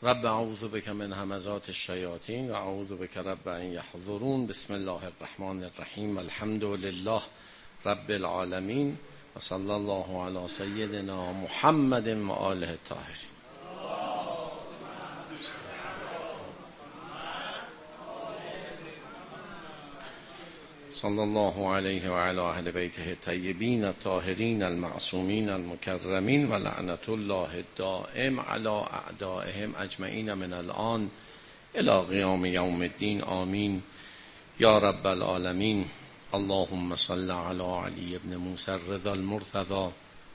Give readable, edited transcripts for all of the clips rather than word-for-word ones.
رب اعوذ بک من همزات الشیاطین و اعوذ بک رب ان یحضرون. بسم الله الرحمن الرحیم. الحمد لله رب العالمین و صلی الله علی سیدنا محمد و آله الطاهرین. صلی الله علیه و علی اهل بیته الطیبین الطاهرین المعصومین المکرمین و لعنت الله الدائم علی اعدائهم اجمعین من الان الی قیام یوم الدین. آمین یا رب العالمین. اللهم صل علی علی ابن موسی الرضا المرتضی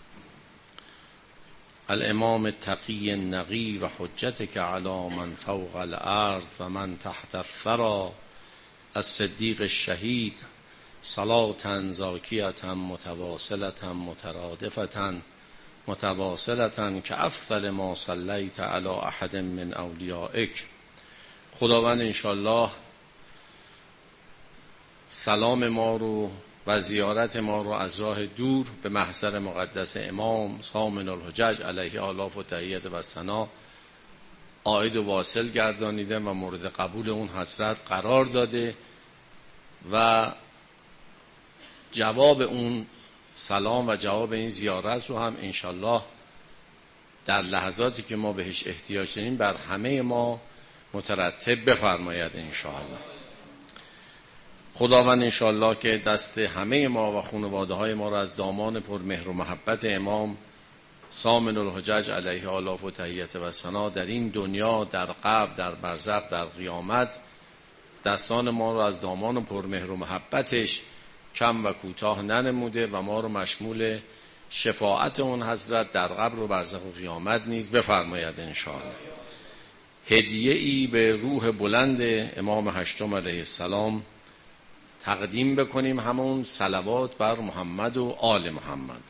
الامام التقی النقی و حجتک علی من فوق الارض و من تحت الثری الصدیق الشهید صلاة زاکیة متواصلة مترادفة متواصلة که افضل ما صلیت علی احد من اولیائک. خداوند انشاءالله سلام ما رو و زیارت ما رو از راه دور به محضر مقدس امام ضامن الحجج علیه آلاف و تحیت و ثنا عائد و واصل گردانیده و مورد قبول اون حضرت قرار داده و جواب اون سلام و جواب این زیارت رو هم انشالله در لحظاتی که ما بهش احتیاج داریم بر همه ما مترتب بفرماید انشالله. خداوند انشالله که دست همه ما و خانواده های ما را از دامان پر مهر و محبت امام ضامن الحجج علیه آلاف و تحیت و ثنا در این دنیا، در قبر، در برزخ، در قیامت دستان ما رو از دامان پر مهر و محبتش کم و کوتاه ننموده و ما رو مشمول شفاعت اون حضرت در قبر و برزخ و قیامت نیز بفرماید انشاءالله. هدیه ای به روح بلند امام هشتم علیه السلام تقدیم بکنیم، همون صلوات بر محمد و آل محمد.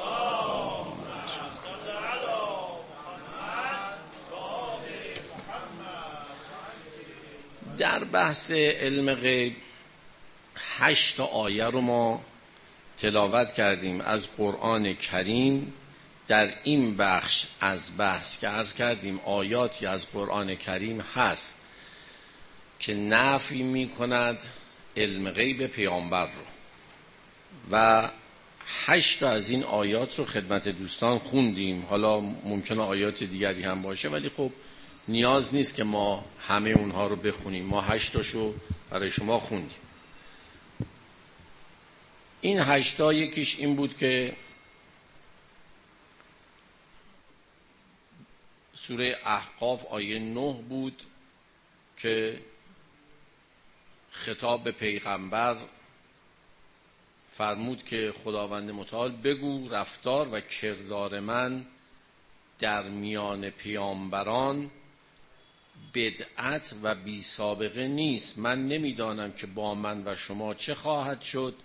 در بحث علم غیب 8 آیه رو ما تلاوت کردیم از قرآن کریم. در این بخش از بحث که عرض کردیم آیاتی از قرآن کریم هست که نفی می کند علم غیب پیامبر رو و 8 از این آیات رو خدمت دوستان خوندیم. حالا ممکنه آیات دیگری هم باشه ولی خب نیاز نیست که ما همه اونها رو بخونیم، ما 8 تاشو برای شما خوندیم. این 8 یکیش این بود که سوره احقاف آیه 9 بود که خطاب به پیغمبر فرمود که خداوند متعال بگو رفتار و کردار من در میان پیامبران بدعت و بی سابقه نیست. من نمیدانم که با من و شما چه خواهد شد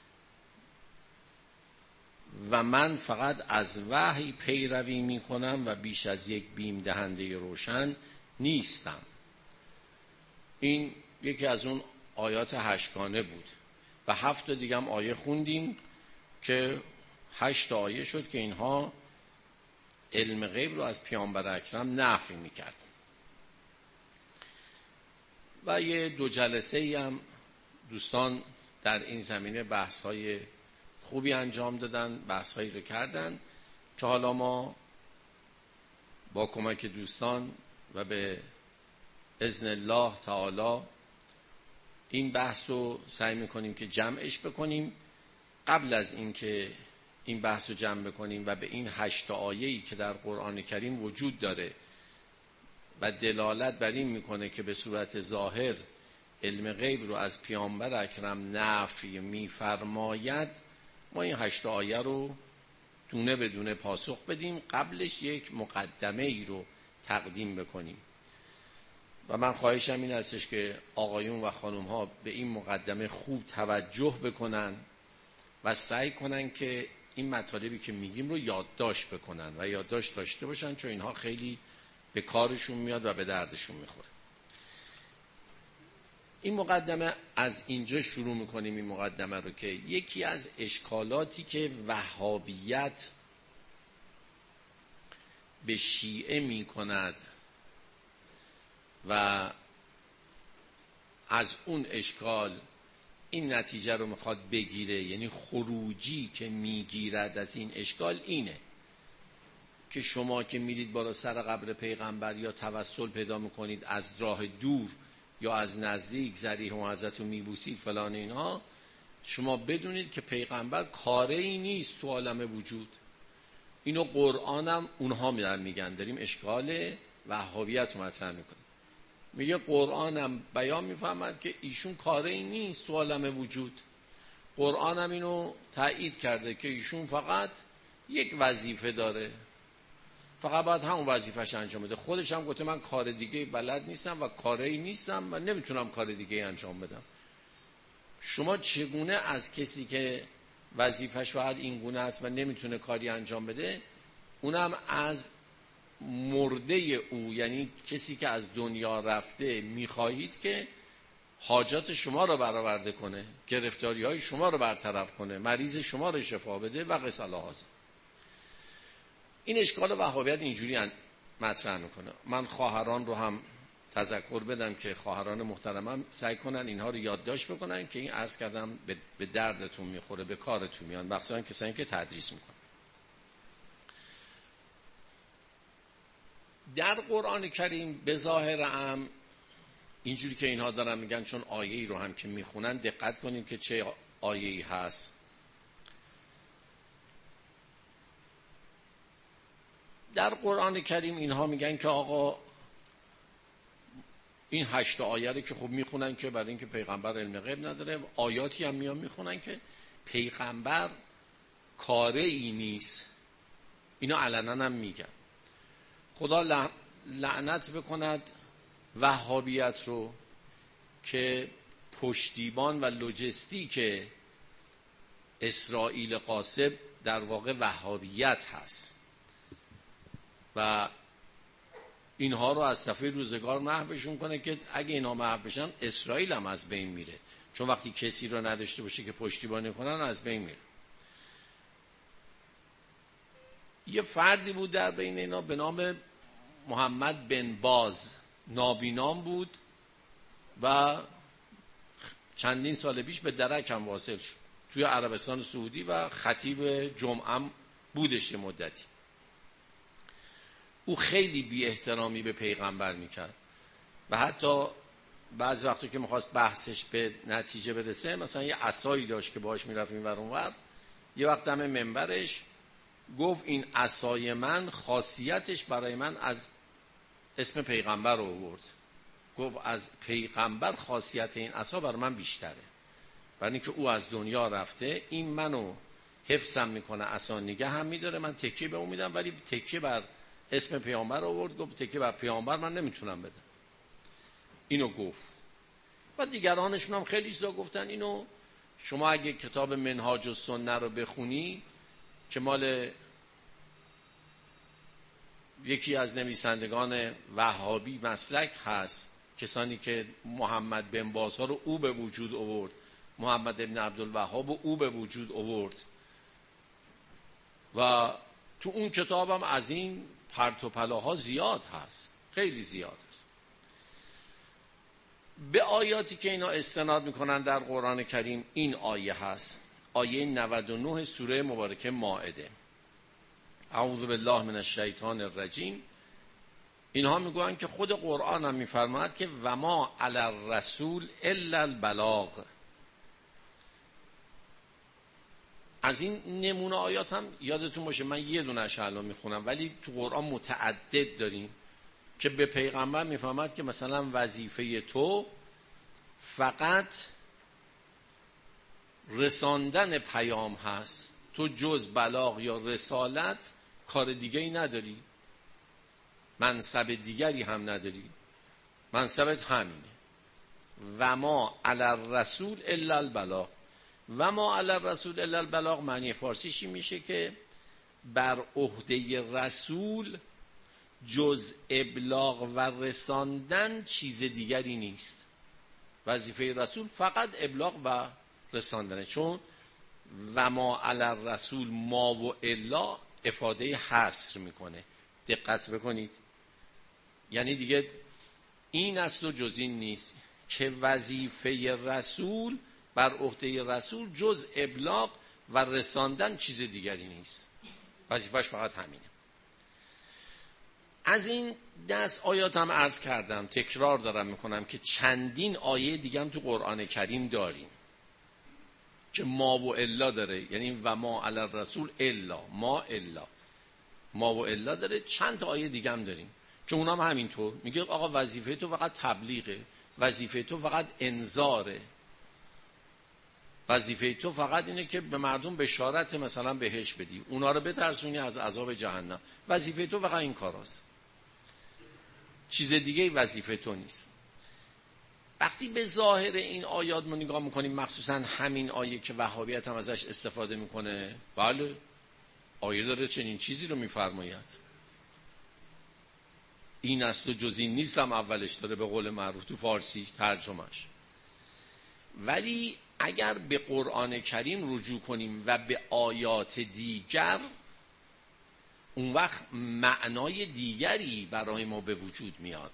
و من فقط از وحی پیروی می کنم و بیش از یک بیم دهنده روشن نیستم. این یکی از اون آیات 8 بود و 7 دیگه هم آیه خوندیم که 8 آیه شد که اینها علم غیب رو از پیامبر اکرم نفی میکرد. و یه 2 جلسه هم دوستان در این زمینه بحث‌های خوبی انجام دادن، بحث‌هایی رو کردن که حالا ما با کمک دوستان و به اذن الله تعالی این بحث رو سعی می‌کنیم که جمعش بکنیم. قبل از اینکه این بحث رو جمع بکنیم و به این 8 آیه‌ای که در قرآن کریم وجود داره و دلالت بر این میکنه که به صورت ظاهر علم غیب رو از پیامبر اکرم نفی میفرماید، ما این 8 آیه رو دونه بدونه پاسخ بدیم. قبلش یک مقدمه ای رو تقدیم بکنیم و من خواهشم این هستش که آقایون و خانم ها به این مقدمه خوب توجه بکنن و سعی کنن که این مطالبی که میگیم رو یادداشت بکنن و یادداشت داشته باشن، چون اینها خیلی به کارشون میاد و به دردشون میخوره. این مقدمه از اینجا شروع میکنیم. این مقدمه رو که یکی از اشکالاتی که وهابیت به شیعه میکند و از اون اشکال این نتیجه رو میخواد بگیره، یعنی خروجی که میگیرد از این اشکال اینه که شما که میرید بالا سر قبر پیغمبر یا توسل پیدا میکنید از راه دور یا از نزدیک ضریح و حضرت رو میبوسید فلان اینها، شما بدونید که پیغمبر کاره ای نیست تو عالم وجود. اینو قرآنم اونها میگن، داریم اشکال وهابیت رو مطرح میکنیم. میگه قرآنم بیان میفهمد که ایشون کاره ای نیست تو عالم وجود. قرآنم اینو تایید کرده که ایشون فقط یک وظیفه داره، فقط باید همون وظیفه‌اش انجام بده. خودش هم گفته من کار دیگه بلد نیستم و کاره ای نیستم و نمیتونم کار دیگه انجام بدم. شما چگونه از کسی که وظیفه‌اش فقط این گونه است و نمیتونه کاری انجام بده، اونم از مرده او، یعنی کسی که از دنیا رفته، میخواهید که حاجات شما رو برآورده کنه، گرفتاری های شما رو برطرف کنه، مریض شما رو شفا بده و قصه هذا. این اشکال وهابیت اینجوری مطرح میکنه. من خواهران رو هم تذکر بدم که خواهران محترمم سعی کنن اینها رو یادداشت بکنن که این عرض کردم به دردتون میخوره، به کارتون میان، مخصوصا کسانی که تدریس میکنن. در قرآن کریم به ظاهر هم اینجوری که اینها دارن میگن، چون آیه‌ای رو هم که میخونن دقت کنیم که چه آیه‌ای هست. در قرآن کریم اینها میگن که آقا این 8 آیه رو که خب میخونن که برای اینکه پیغمبر علم غیب نداره، آیاتی هم میخونن که پیغمبر کاره ای نیست. اینا علنا هم میگن. خدا لعنت بکند وهابیت رو که پشتیبان و لوجستیک اسرائیل قاسب در واقع وهابیت هست و اینها رو از صفحه روزگار محوشون کنه که اگه اینا محو بشن اسرائیل هم از بین میره، چون وقتی کسی رو نداشته باشه که پشتیبانی کنن از بین میره. یه فردی بود در بین اینا به نام محمد بن باز، نابینام بود و چندین سال پیش به درک هم واصل شد، توی عربستان سعودی و خطیب جمعه بودش یه مدتی. او خیلی بی احترامی به پیغمبر میکرد و حتی بعضی وقتا که میخواست بحثش به نتیجه برسه، مثلا یه عصایی داشت که باهاش میرفت این ور اون ور، یه وقت دم منبرش گفت این عصای من خاصیتش برای من از اسم پیغمبر رو آورد، گفت از پیغمبر خاصیت این عصا برای من بیشتره، برای اینکه او از دنیا رفته، این منو حفظم میکنه، عصا نگه هم میداره، من تکیه به اون میدم، ولی تکیه بر اسم پیامبر آورد، گفت تکیه بر پیامبر من نمیتونم بدم. اینو گفت و دیگرانشون هم خیلی چیزا گفتن. اینو شما اگه کتاب منهاج السنه رو بخونی که مال یکی از نویسندگان وهابی مسلک هست، کسانی که محمد بن باز ها رو او به وجود آورد، محمد ابن عبدالوهاب رو او به وجود آورد و تو اون کتابم از این پرت و پلاها زیاد هست، خیلی زیاد هست. به آیاتی که اینا استناد میکنن در قرآن کریم این آیه هست، آیه 99 سوره مبارکه مائده. اعوذ بالله من الشیطان الرجیم. اینها میگوین که خود قرآن هم میفرماید که و ما علی الرسول الا البلاغ. از این نمونه آیات هم یادتون باشه، من یه دونه‌اش الان میخونم، ولی تو قرآن متعدد داریم که به پیغمبر میفرماید که مثلا وظیفه تو فقط رساندن پیام هست، تو جز بلاغ یا رسالت کار دیگه‌ای نداری، منصب دیگری هم نداری، منصبت همینه. و ما علی الرسول الا البلاغ. و ما علی الرسول الا البلاغ معنی فارسیش میشه که بر عهده رسول جز ابلاغ و رساندن چیز دیگری نیست. وظیفه رسول فقط ابلاغ و رساندنه، چون و ما علی الرسول ما و الا افاده حصر میکنه. دقت بکنید، یعنی دیگه این است و جز این نیست که وظیفه رسول بر عهده رسول جز ابلاغ و رساندن چیز دیگری نیست. وظیفه‌اش فقط همینه. از این دست آیات هم عرض کردم، تکرار دارم میکنم که چندین آیه دیگه هم تو قرآن کریم داریم که ما و الا داره، یعنی و ما علی الرسول الا، ما و الا داره. چند تا آیه دیگه هم داریم که اونام همینطور میگه آقا وظیفه تو فقط تبلیغه، وظیفه تو فقط انذاره، وظیفه تو فقط اینه که به مردم بشارت مثلا بهش بدی، اونا رو بترسونی از عذاب جهنم. وظیفه تو فقط این کاراست، چیز دیگه وظیفه تو نیست. وقتی به ظاهر این آیات ما نگاه میکنیم، مخصوصا همین آیه که وهابیت هم ازش استفاده میکنه، بله آیه داره چنین چیزی رو میفرماید. این است و جز این نیست هم اولش داره به قول معروف تو فارسی ترجمهش. ولی اگر به قرآن کریم رجوع کنیم و به آیات دیگر، اون وقت معنای دیگری برای ما به وجود میاد،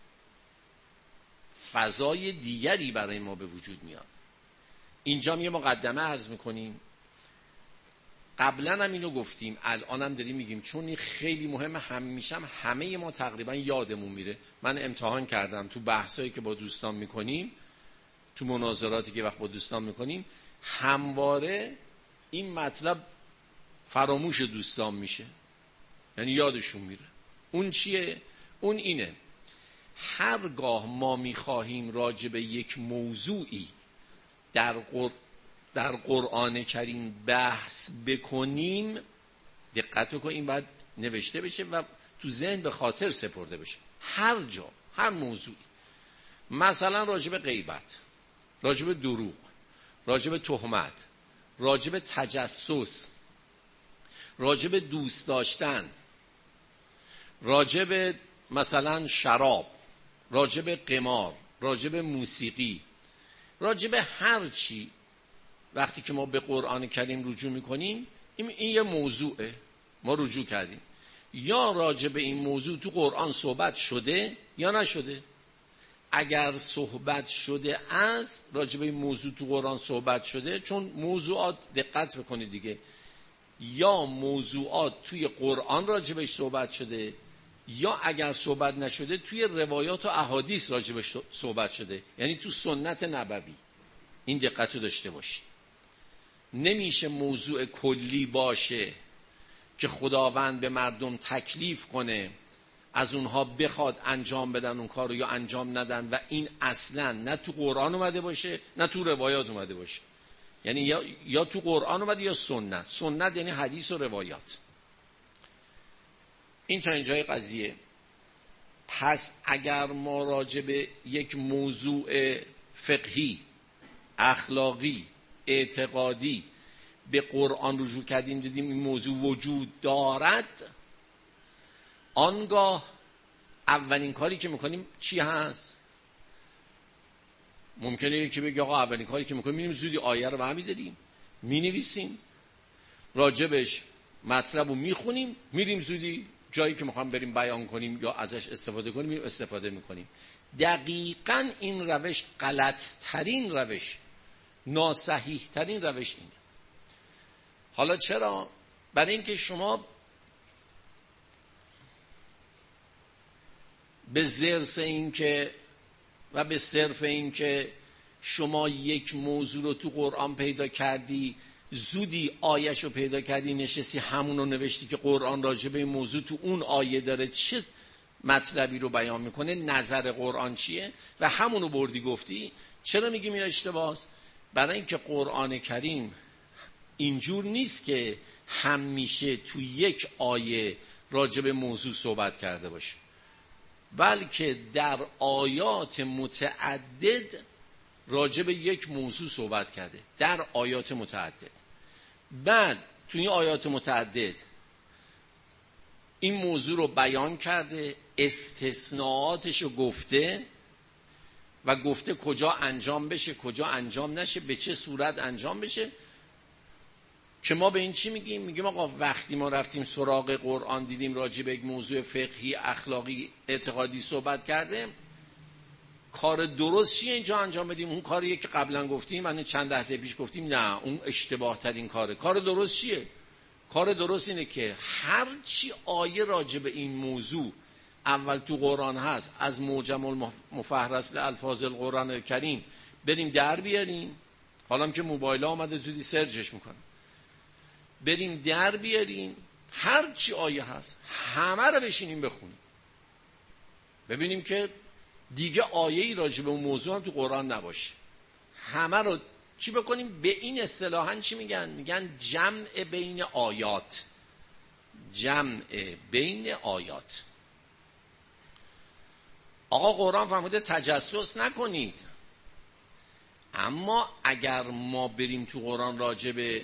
فضای دیگری برای ما به وجود میاد. اینجا یه مقدمه عرض میکنیم، قبلا هم اینو گفتیم، الان هم داریم میگیم، چون این خیلی مهمه، همیشه همه ما تقریبا یادمون میره. من امتحان کردم تو بحثایی که با دوستان میکنیم، تو مناظراتی که وقت با دوستان میکنیم، همواره این مطلب فراموش دوستان میشه، یعنی یادشون میره. اون چیه؟ اون اینه هرگاه ما میخواهیم راجع به یک موضوعی در قرآن کریم بحث بکنیم، دقت بکنیم، باید نوشته بشه و تو ذهن به خاطر سپرده بشه. هر جا، هر موضوعی، مثلا راجع به غیبت، راجع به دروغ، راجع به تهمت، راجع به تجسس، راجع به دوست داشتن، راجع به مثلا شراب، راجع به قمار، راجع به موسیقی، راجع به هر چی، وقتی که ما به قرآن کریم رجوع میکنیم، این یه موضوعه، ما رجوع کردیم، یا راجع به این موضوع تو قرآن صحبت شده یا نشده. اگر صحبت شده است، راجع به این موضوع تو قرآن صحبت شده، چون موضوعات، دقت بکنید دیگه، یا موضوعات توی قرآن راجع بهش صحبت شده، یا اگر صحبت نشده توی روایات و احادیث راجع بهش صحبت شده، یعنی تو سنت نبوی. این دقت رو داشته باشی. نمیشه موضوع کلی باشه که خداوند به مردم تکلیف کنه، از اونها بخواد انجام بدن اون کار رو یا انجام ندن، و این اصلا نه تو قرآن اومده باشه نه تو روایات اومده باشه. یعنی یا تو قرآن اومده یا سنت. سنت یعنی حدیث و روایات. این تا اینجای قضیه. پس اگر ما راجع به یک موضوع فقهی، اخلاقی، اعتقادی به قرآن رجوع کردیم، دیدیم این موضوع وجود دارد، آنگاه اولین کاری که میکنیم چی هست؟ ممکنه یکی بگه آقا اولین کاری که میکنیم میریم زودی آیه رو برمی داریم، مینویسیم، راجبش مطلب رو میخونیم، میریم زودی جایی که میخوام بریم بیان کنیم یا ازش استفاده کنیم میریم استفاده میکنیم. دقیقاً این روش غلط ترین روش، ناصحیح ترین روش اینه. حالا چرا؟ برای اینکه شما به زرس این که و به صرف این که شما یک موضوع رو تو قرآن پیدا کردی، زودی آیش رو پیدا کردی، نشستی همون رو نوشتی که قرآن راجع به این موضوع تو اون آیه داره چه مطلبی رو بیان میکنه، نظر قرآن چیه، و همون رو بردی گفتی. چرا میگیم این اشتباهه؟ برای اینکه قرآن کریم اینجور نیست که همیشه تو یک آیه راجع به موضوع صحبت کرده باشه، بلکه در آیات متعدد راجع به یک موضوع صحبت کرده، در آیات متعدد. بعد تو این آیات متعدد این موضوع رو بیان کرده، استثناءاتش رو گفته و گفته کجا انجام بشه، کجا انجام نشه، به چه صورت انجام بشه. که ما به این چی میگیم؟ میگیم آقا وقتی ما رفتیم سراغ قرآن دیدیم راجع به یک موضوع فقهی، اخلاقی، اعتقادی صحبت کرده، کار درست چیه اینجا انجام بدیم؟ اون کاریه که قبلا گفتیم، من چند لحظه پیش گفتیم نه اون اشتباه ترین کاره. کار درست چیه؟ کار درست اینه که هر چی آیه راجع به این موضوع اول تو قرآن هست، از معجم المفهرس لالفاظ القرآن الکریم بریم در بیاریم. حالا که موبایل ها آمده زودی سرچش میکنه، بریم در بیاریم هر چی آیه هست همه رو بشینیم بخونیم، ببینیم که دیگه آیه‌ای راجع به اون موضوع هم تو قرآن نباشه. همه رو چی بکنیم؟ به این اصطلاحاً چی میگن؟ میگن جمع بین آیات. جمع بین آیات. آقا قرآن فرموده تجسس نکنید، اما اگر ما بریم تو قرآن راجع به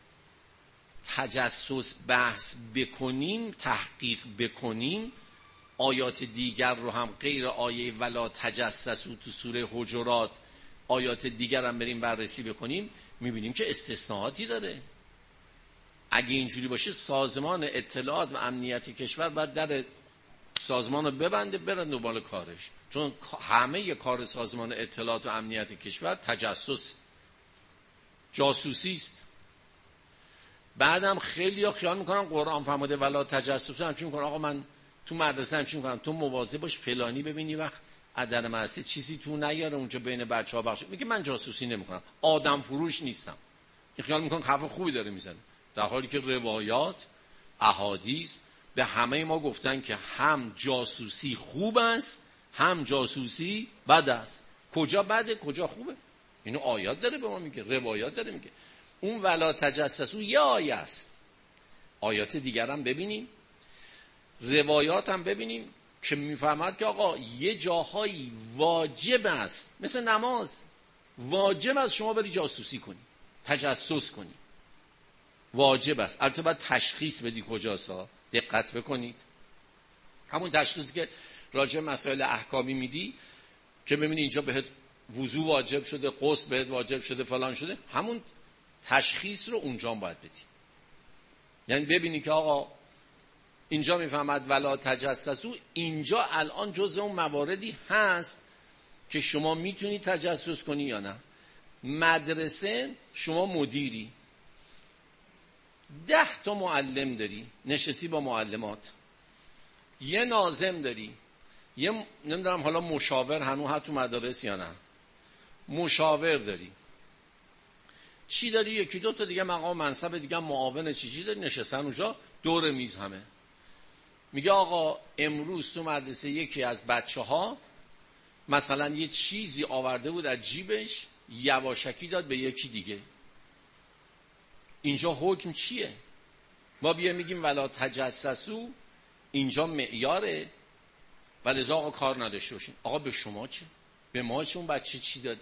تجسس بحث بکنیم، تحقیق بکنیم، آیات دیگر رو هم غیر آیه ولا تجسسوا تو سوره حجرات آیات دیگر هم بریم بررسی بکنیم، میبینیم که استثناءاتی داره. اگه اینجوری باشه سازمان اطلاعات و امنیت کشور باید در سازمان رو ببنده بره دنبال کارش، چون همه کار سازمان اطلاعات و امنیت کشور تجسس جاسوسی است. بعدم خیلی ها خیال میکنن قرآن فرموده ولا تجسس، همچین میکنن آقا من تو مدرسه همچین میکنم تو مواظب باش فلانی ببینی وقت عدل مدرسه چیزی تو نیاره اونجا بین بچه‌ها بخش. میگه من جاسوسی نمیکنم، آدم فروش نیستم. این خیال میکنن حرف خوبی داره میزنه، در حالی که روایات احادیث به همه ما گفتن که هم جاسوسی خوب است هم جاسوسی بد است. کجا بده کجا خوبه؟ اینو آیات داره به ما میگه، روایات داره میگه. اون ولا تجسسوا یه آیه است، آیات دیگر هم ببینیم، روایات هم ببینیم که میفهمد که آقا یه جاهایی واجب است، مثل نماز واجب است شما بری جاسوسی کنی، تجسس کنی، واجب است. البته باید تشخیص بدی کجاست، دقت بکنید. همون تشخیصی که راجع مسائل احکامی میدی که ببینی اینجا بهت وضو واجب شده، غسل بهت واجب شده، فلان شده، همون تشخیص رو اونجا باید بدی. یعنی ببینی که آقا اینجا میفهمد ولا تجسسوا، اینجا الان جزء اون مواردی هست که شما میتونی تجسس کنی یا نه. مدرسه شما مدیری، 10 تا معلم داری نشستی با معلمات، یه ناظم داری، یه نمیدونم حالا مشاور هنوز هست تو مدارس یا نه، مشاور داری، چی داری؟ یکی دو تا دیگه مقام منصب دیگه معاون چیزی داری نشستن اونجا دور میز همه. میگه آقا امروز تو مدرسه یکی از بچه‌ها مثلا یه چیزی آورده بود از جیبش، یواشکی داد به یکی دیگه. اینجا حکم چیه؟ ما بیا میگیم ولا تجسسوا، اینجا معیاره، ولذا آقا کار نداشته باشین. آقا به شما چه؟ به ما چه؟ اون بچه چی داده؟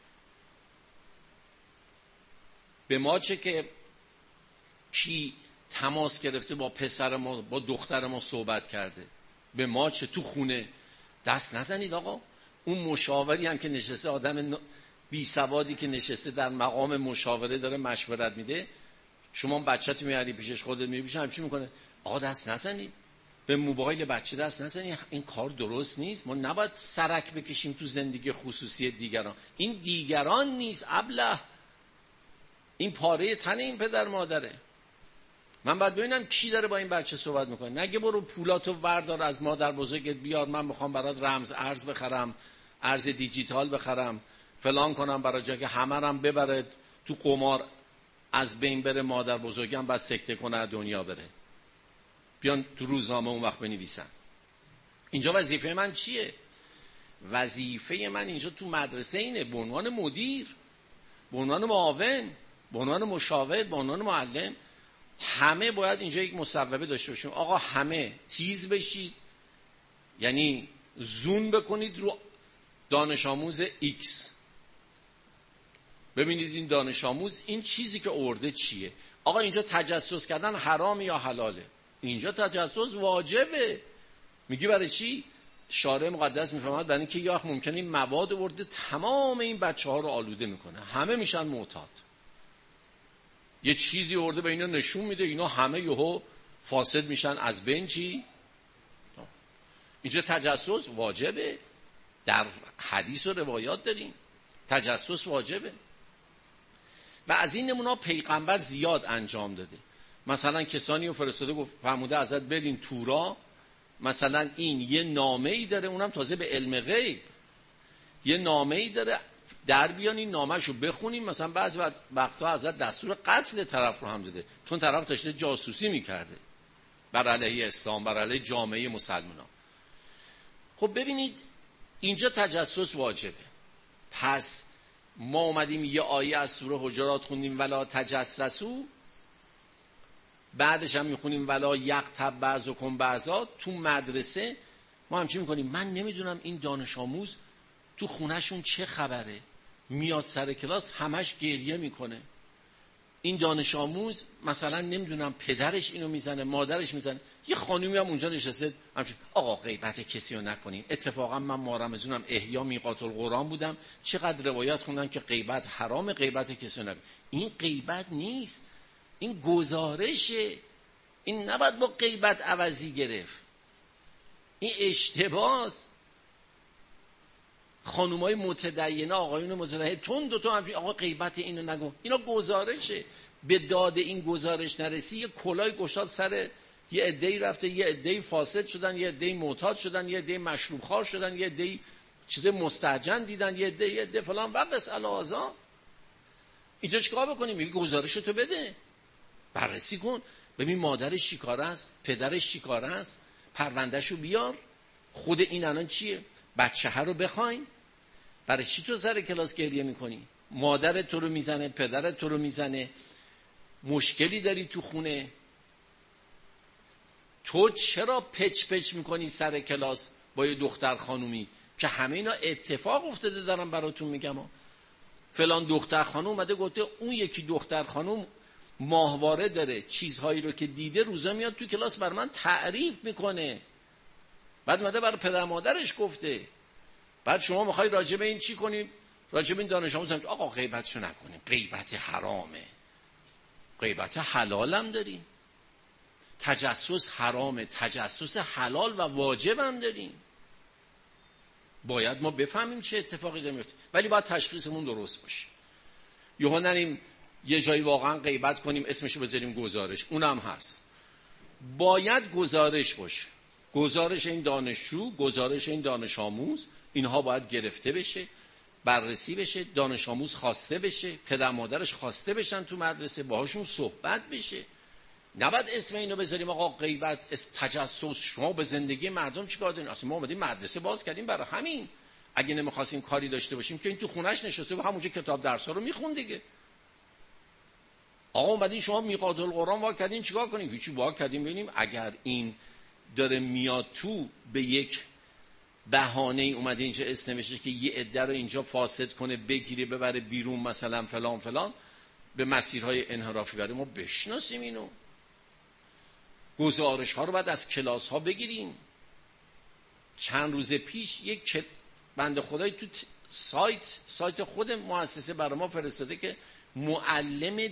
به ما چه که کی تماس گرفته با پسر ما با دختر ما صحبت کرده؟ به ما چه؟ تو خونه دست نزنید آقا. اون مشاوری هم که نشسته، آدم بی سوادی که نشسته در مقام مشاوره داره مشورت میده، شما بچه‌ت میاری پیشش، خودت میری پیشش، همچین میکنه آقا دست نزنید، به موبایل بچه دست نزنید، این کار درست نیست. ما نباید سرک بکشیم تو زندگی خصوصی دیگران. این دیگران نیست ابله، این پاره تن این پدر مادره. من باید ببینم کی داره با این بچه صحبت میکنه. نگه برو پولاتو وردار از مادر بزرگت بیار، من میخوام برات رمز ارز بخرم، ارز دیجیتال بخرم، فلان کنم، برای جا که همه رم ببره تو قمار از بین بره، مادر بزرگم بعد سکته کنه دنیا بره. بیان تو روزنامه اون وقت بنویسن. اینجا وظیفه من چیه؟ وظیفه من اینجا تو مدرسه اینه، به عنوان مدیر، به عنوان معاون، به عنوان مشاور، به عنوان معلم، همه باید اینجا یک مصوبه داشته باشیم. آقا همه تیز بشید، یعنی زوم بکنید رو دانش آموز ایکس، ببینید این دانش آموز این چیزی که آورده چیه. آقا اینجا تجسس کردن حرام یا حلاله؟ اینجا تجسس واجبه. میگی برای چی؟ شارع مقدس میفهمد برای اینکه یا ممکنه این مواد آورده تمام این بچه‌ها رو آلوده میکنه، همه میشن معتاد. یه چیزی آورده به اینا نشون میده، اینا همه یهو فاسد میشن از بین. چی؟ اینجا تجسس واجبه. در حدیث و روایات داریم تجسس واجبه و از این نمونه پیغمبر زیاد انجام داده. مثلا کسانی رو فرستاده گفت فرموده ازت برین تورا، مثلا این یه نامه‌ای داره، اونم تازه به علم غیب، یه نامه‌ای داره، در بیان این نامه‌شو بخونیم، مثلا بعضی وقتا ازت دستور قتل طرف رو هم داده چون طرف داشته جاسوسی میکرده بر علیه اسلام، بر علیه جامعه مسلمانان. خب ببینید اینجا تجسس واجبه. پس ما اومدیم یه آیه از سوره حجرات خوندیم ولا تجسسوا، بعدش هم میخونیم ولا یغتب بعضکم بعضا. تو مدرسه ما همچین میکنیم، من نمیدونم این دانش آموز تو خونهشون چه خبره، میاد سر کلاس همش گریه میکنه. این دانش آموز مثلا نمیدونم پدرش اینو میزنه، مادرش میزنه. یه خانومی هم اونجا نشسته همچین آقا غیبت کسی رو نکنین. اتفاقا من ماه رمضانم احیا میقات القرآن بودم، چقدر روایت خوندن که غیبت حرام، غیبت کسی رو نکنین. این غیبت نیست، این گزارشه. این نباید با غیبت عوضی گرفت، این اشتباهست. خانومای متدینه، آقایون متدینه تون دوتا همچین آقا غیبت اینو نگو، اینا گزارشه. به داد این گزارش نرسی یه کلاه گشاد سر یه عده‌ای رفته، یه عده‌ای فاسد شدن، یه عده‌ای معتاد شدن، یه عده‌ای مشروب خوار شدن، یه عده‌ای چیز مستهجن دیدن، یه عده فلان و بس الهازا. اینجا چیکار بکنیم؟ میگه گزارشتو بده، بررسی کن، ببین مادرش چیکاره است، پدرش چیکاره است، پروندهشو بیار. خود این الان چیه؟ بچه ها رو بخواین، برای چی تو سر کلاس گریه میکنی؟ مادرت تو رو میزنه، پدرت تو رو میزنه، مشکلی داری تو خونه، تو چرا پچ میکنی سر کلاس با یه دختر خانومی که همه اینا اتفاق افتاده؟ دارم براتون میگم فلان دختر خانوم اومده گفته اون یکی دختر خانوم ماهواره داره، چیزهایی رو که دیده روزا میاد تو کلاس بر من تعریف میکنه، بعد اومده برای پدر مادرش گفته. بعد شما میخوای راجع به این چی کنید؟ راجع به این دانش آموز هم آقا غیبتشو نکنیم، غیبت حرامه، غیبت حلال هم داریم، تجسس حرامه، تجسس حلال و واجب هم داریم. باید ما بفهمیم چه اتفاقی داره میفته، ولی باید تشخیصمون درست باشه. یهو نریم یه جایی واقعا غیبت کنیم اسمشو بذاریم گزارش، اونم هست. باید گزارش باشه، گزارش این دانشجو، گزارش این دانش آموز، اینها باید گرفته بشه، بررسی بشه، دانش آموز خواسته بشه، پدر مادرش خواسته بشن تو مدرسه، باهاشون صحبت بشه. نباید اسم اینو بذاریم آقا غیبت، اسم تجسس. شما به زندگی مردم چیکار دارین؟ اصلا ما اومدیم مدرسه باز کردیم برای همین. اگه نمیخواستیم کاری داشته باشیم که این تو خونش نشسته و همونجا کتاب درس‌ها رو میخون دیگه. آقا اومدین شما میقات القرآن وا کردین، چیکار کنیم؟ هیچی، وا کردیم ببینیم اگر این داره میاد تو به یک بهانه ای اومده اینجا اسم نمیشه که یه عده رو اینجا فاسد کنه، بگیره ببره بیرون، مثلا فلان فلان، به مسیرهای انحرافی بره، ما بشناسیم اینو. گزارش ها رو بعد از کلاس ها بگیریم. چند روز پیش یک بنده خدای تو سایت خود مؤسسه برای ما فرستاده که معلم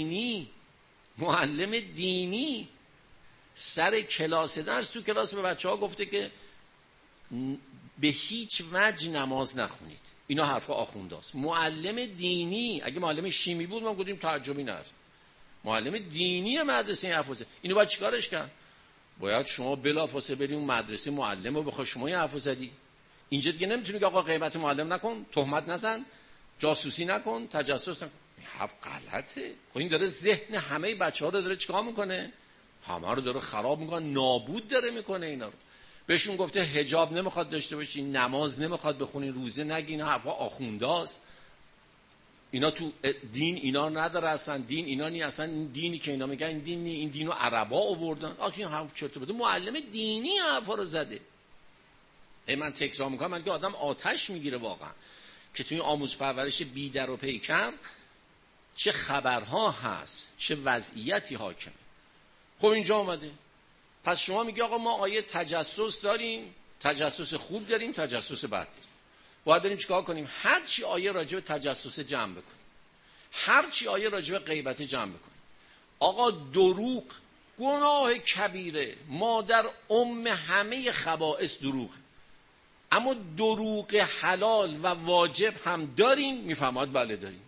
دینی سر کلاس درس تو کلاس به بچه ها گفته که به هیچ وجه نماز نخونید. اینا حرفا آخونداست. معلم دینی، اگه معلم شیمی بود ما گفتیم تعجبی نداره، معلم دینی مدرسه این حرفا. اینو باید چیکارش کرد؟ باید شما بلافاصله بریم اون مدرسه معلم رو بخوای شما این حرفو زدی. اینجا دیگه نمیتونی که آقا غیبت معلم نکن، تهمت نزن، جاسوسی نکن، تجسس نکن. حرف غلطه. خب این داره ذهن همه بچه‌ها رو داره چیکار میکنه؟ همه رو داره خراب میکنه، نابود داره میکنه اینا رو. بهشون گفته حجاب نمیخواد داشته باشین، نماز نمیخواد بخونین، روزه نگین، حرفا آخونداست. اینا تو دین اینا نداره، اصلا دین اینا نی، اصلا این دینی که اینا میگن این دین نی، این دینو عربا آوردن. این هم چرت بده. معلم دینی حرفا رو زده. من تکرار میکنم، من که آدم آتش میگیره واقعا که توی آموز پرورش بی در و پیکر چه خبرها هست، چه وضعیتی حاکمه. خب اینجا اومده. پس شما میگی آقا ما آیه تجسس داریم، تجسس خوب داریم، تجسس بد داریم. باید بریم چیکار کنیم؟ هر چی آیه راجع به تجسس جمع بکنیم، هر چی آیه راجع به غیبت جمع بکنیم. آقا دروغ گناه کبیره، مادر همه خبائث دروغ. اما دروغ حلال و واجب هم داریم. میفهمد بله داریم.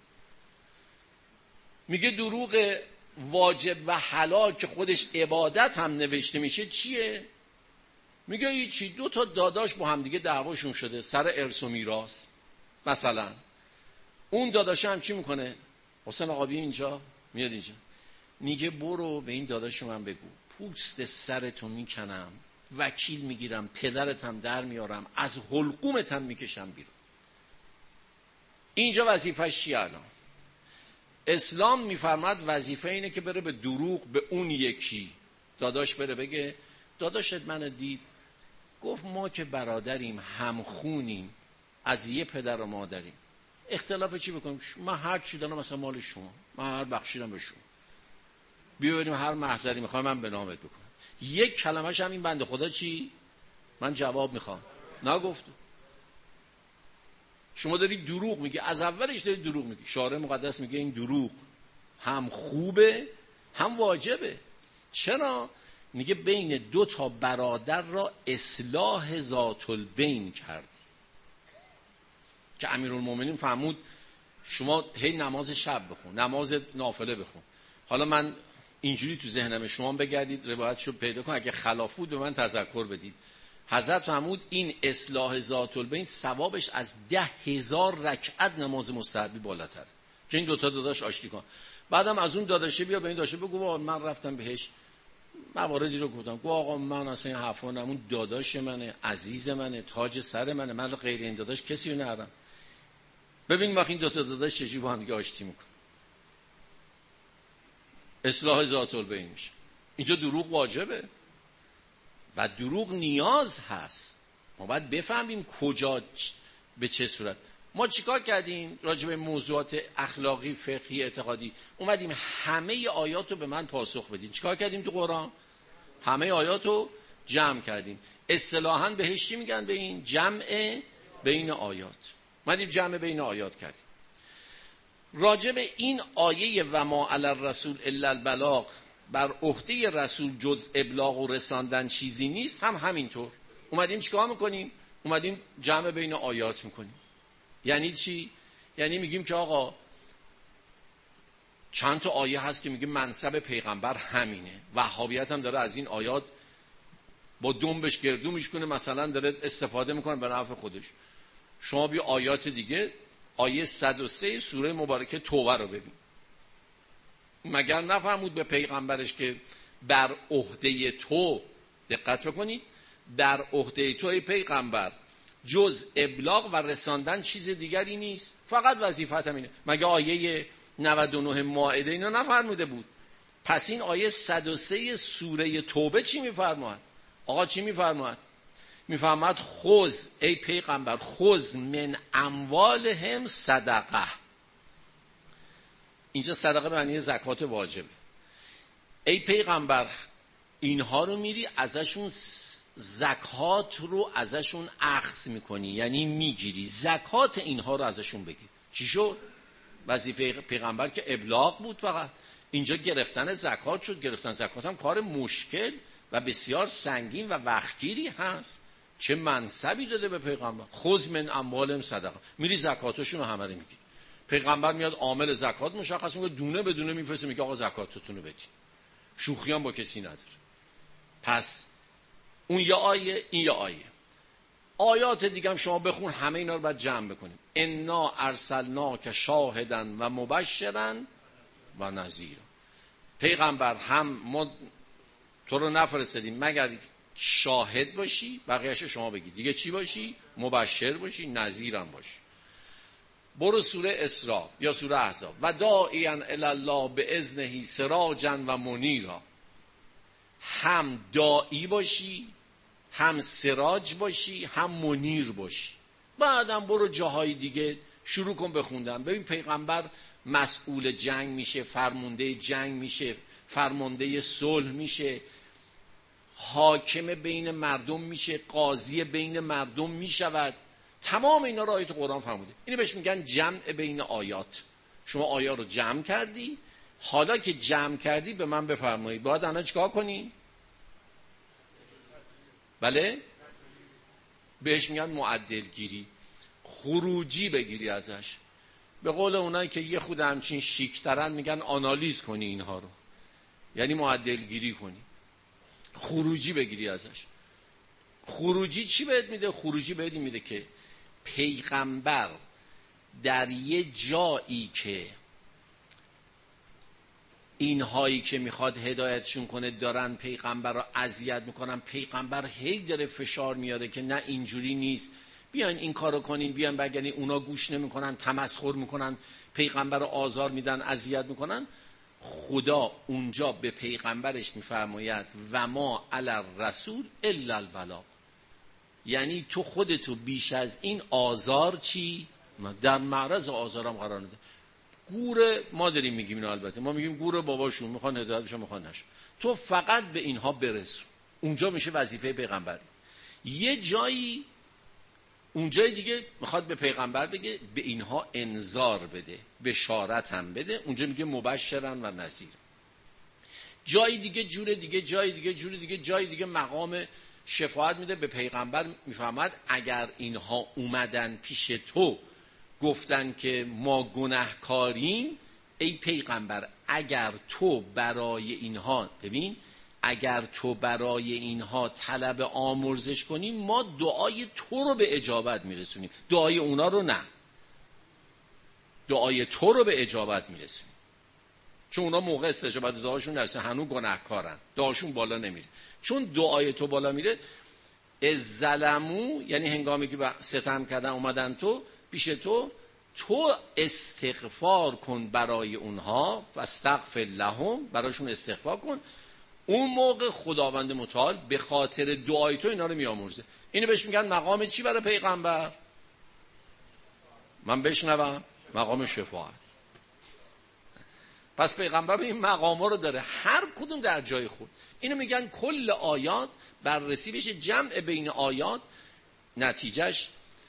میگه دروغ واجب و حلال که خودش عبادت هم نوشته میشه چیه؟ میگه هیچی، 2 تا داداش با هم دیگه دعواشون شده سر ارث و میراث. مثلا اون داداش هم چی میکنه؟ حسین آقا بیا اینجا، میاد اینجا، میگه برو به این داداش من بگو پوست سرتو میکنم، وکیل میگیرم، پدرت هم در میارم، از حلقومت هم میکشم بیرون. اینجا وظیفه‌اش چیه الان؟ اسلام میفرماد وظیفه اینه که بره به دروغ به اون یکی داداش بره بگه داداشت منو دید گفت ما که برادریم، همخونیم، از یه پدر و مادریم، اختلاف چی بکنیم؟ من هر چی دارم مثلا مال شما، من هر بخشیدم به شما، بیا بریم هر محضری میخوام من به نامت بکنم. یک کلمه‌ش هم این بنده خدا چی؟ من جواب میخوام نگفت. شما داری دروغ میگی، از اولش داری دروغ میگی. شارع مقدس میگه این دروغ هم خوبه هم واجبه. چرا؟ میگه بین 2 تا برادر را اصلاح ذات البین کردی. که امیرالمومنین فرمود شما هی نماز شب بخون، نماز نافله بخون. حالا من اینجوری تو ذهنم شما بگردید روایتشو پیدا کن، اگه خلاف بود به من تذکر بدید. حضرت فرمود این اصلاح ذات البین ثوابش از 10,000 رکعت نماز مستحبی بالاتره. که این 2 تا داداش آشتی کن. بعدم از اون داداشه بیا به این داداشه بگو من رفتم بهش مواردی رو گفتم، گفت آقا من اصلا این حرفا نه، اون داداش منه، عزیز منه، تاج سر منه، من غیر این داداش کسی رو ندارم. ببین وقتی این 2 تا داداش چجوری با هم دیگه آشتی میکنه. اصلاح ذات البین میشه. اینجا دروغ واجبه و دروغ نیاز هست. ما باید بفهمیم کجا به چه صورت. ما چیکار کردیم راجع به موضوعات اخلاقی، فقهی، اعتقادی؟ اومدیم همه آیات رو به من پاسخ بدین. چیکار کردیم تو قرآن؟ همه آیات رو جمع کردیم. اصطلاحاً بهش چی میگن؟ به این جمع بین آیات. اومدیم جمع بین آیات کردیم. راجع به این آیه و ما علی الرسول الا البلاغ، بر عهده رسول جز ابلاغ و رساندن چیزی نیست، هم همینطور اومدیم چیکار میکنیم؟ اومدیم جمع بین آیات میکنیم. یعنی چی؟ یعنی میگیم که آقا چند تا آیه هست که میگه منصب پیغمبر همینه، وهابیت هم داره از این آیات با دنبش گردو میشکنه، مثلا داره استفاده میکنه به نفع خودش. شما بیا آیات دیگه، آیه 103 سوره مبارکه توبه رو ببین. مگر نفرمود به پیغمبرش که بر عهده تو، دقت بکنید، در عهده تو ای پیغمبر جز ابلاغ و رساندن چیز دیگری نیست، فقط وظیفت همینه. مگر آیه 99 مائده اینو نفرموده بود؟ پس این آیه 103 سوره توبه چی میفرماید؟ آقا چی میفرماید؟ میفرماید خذ ای پیغمبر، خذ من اموالهم صدقه. اینجا صدقه به معنی زکات واجبه. ای پیغمبر اینها رو میری ازشون زکات رو ازشون اخذ میکنی، یعنی میگیری زکات اینها رو ازشون بگیر. چی شد؟ وظیفه پیغمبر که ابلاغ بود فقط. اینجا گرفتن زکات شد. گرفتن زکات هم کار مشکل و بسیار سنگین و وقتگیری هست. چه منصبی داده به پیغمبر؟ خذ من اموالهم صدقه. میری زکاتشون رو همه رو میگیری. پیغمبر میاد عامل زکات مشخص میکنه، دونه به دونه میفرسته، میگه آقا زکاتتون رو بدین. شوخی هم با کسی نداره. پس اون یه آیه، این یه آیه. آیات دیگه هم شما بخون، همه اینا رو باید جمع بکنیم. انا ارسلناک شاهدا و مبشرا و نذیرا. پیغمبر هم ما تو رو نفرستادیم مگر شاهد باشی، بقیه‌اش شما بگی. دیگه چی باشی؟ مبشر باشی، نذیرم باشی. برو سوره اسراء یا سوره احزاب. و داعیا الی الله باذنه سراجا و منیرا. هم داعی باشی، هم سراج باشی، هم منیر باشی. بعدم برو جاهای دیگه شروع کن بخوندن. ببین پیغمبر مسئول جنگ میشه، فرمانده جنگ میشه، فرمانده صلح میشه، حاکم بین مردم میشه، قاضی بین مردم میشود. تمام اینا رو آیت قرآن فرموده. اینو بهش میگن جمع بین آیات. شما آیات رو جمع کردی، حالا که جمع کردی به من بفرمایید باید الان چیکار کنی؟ بله؟ بهش میگن معدلگیری، خروجی بگیری ازش. به قول اونایی که یه خود همچین شیکترن میگن آنالیز کنی اینها رو، یعنی معدلگیری کنی، خروجی بگیری ازش. خروجی چی بهت میده؟ خروجی بهت میده که پیغمبر در یه جایی که اینهایی که میخواد هدایتشون کنه دارن پیغمبر رو اذیت میکنن، پیغمبر هی داره فشار میاره که نه اینجوری نیست، بیاین این کارو کنین، بیاین بگنین. اونا گوش نمیکنن، تمسخر میکنن، پیغمبر رو آزار میدن، اذیت میکنن. خدا اونجا به پیغمبرش میفرماید و ما علی الرسول الا البلاغ، یعنی تو خودتو بیش از این آزار چی؟ در معرض آزارم قرار نده. گور ما داریم میگیم اینو، البته ما میگیم گور باباشون، میخوان هدایت بشن میخوان نشن، تو فقط به اینها برسون. اونجا میشه وظیفه پیغمبری. یه جایی اونجای دیگه میخواد به پیغمبر بگه به اینها انذار بده، بشارت هم بده، اونجا میگه مبشرن و نذیر. جای دیگه جور دیگه، جای دیگه جور دیگه، جای دیگه مقام شفاعت میده به پیغمبر، میفهمد اگر اینها اومدن پیش تو گفتن که ما گناهکاریم، ای پیغمبر اگر تو برای اینها، ببین، اگر تو برای اینها طلب آمرزش کنی، ما دعای تو رو به اجابت میرسونیم، دعای اونا رو نه، دعای تو رو به اجابت میرسونیم. چون اونا موقع استجابت دعاشون نرسه هنوز گناهکارن، دعاشون بالا نمیره. چون دعای تو بالا میره، از ظلمو، یعنی هنگامی که ستم کردن اومدن تو پیش تو استغفار کن برای اونها، واستغفر لهم، براشون استغفار کن. اون موقع خداوند متعال به خاطر دعای تو اینا رو میامرزه. اینو بهش میگن مقام چی برای پیغمبر؟ من بشنوم، مقام شفاعت. پس پیغمبر این مقاما رو داره، هر کدوم در جای خود. اینو میگن کل آیات بررسی بشه، جمع بین آیات، نتیجهش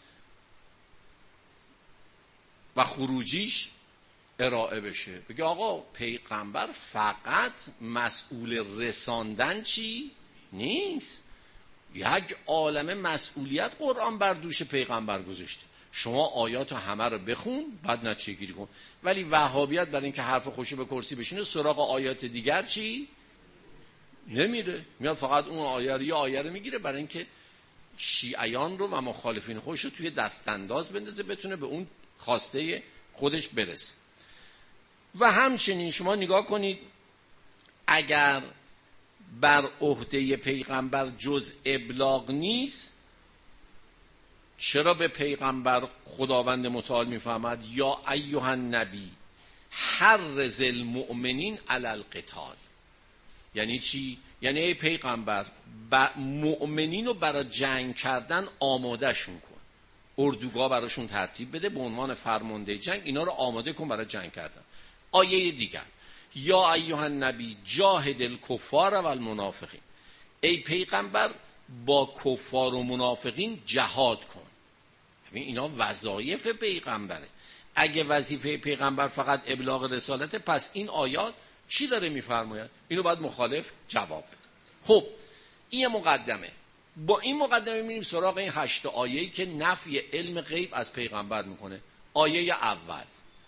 و خروجیش ارائه بشه. بگه آقا پیغمبر فقط مسئول رساندن چی نیست، یک عالم مسئولیت قرآن بر دوش پیغمبر گذاشته. شما آیات همه رو بخون بعد نتیجه گیری کن. ولی وهابیت برای اینکه حرف خوشی به کرسی بشینه سراغ آیات دیگر چی نمیره، میاد فقط اون آیه رو میگیره برای اینکه شیعیان رو و مخالفین خودش رو توی دستانداز بندازه، بتونه به اون خواسته خودش برسه. و همچنین شما نگاه کنید، اگر بر عهده پیغمبر جز ابلاغ نیست، چرا به پیغمبر خداوند متعال میفهمد یا ایها النبی حرض المؤمنین علی القتال؟ یعنی چی؟ یعنی ای پیغمبر مؤمنین رو برای جنگ کردن آماده شون کن، اردوگاه براشون ترتیب بده به عنوان فرمانده جنگ، اینا رو آماده کن برای جنگ کردن. آیه دیگر یا ایها النبی جاهد الکفار و المنافقین، ای پیغمبر با کفار و منافقین جهاد کن. ببین اینا وظایف پیغمبره. اگه وظیفه پیغمبر فقط ابلاغ رسالته، پس این آیات چی داره میفرماید؟ اینو باید مخالف جواب بده. خب این مقدمه. با این مقدمه میریم سراغ این 8 آیه‌ای که نفی علم غیب از پیغمبر میکنه. آیه اول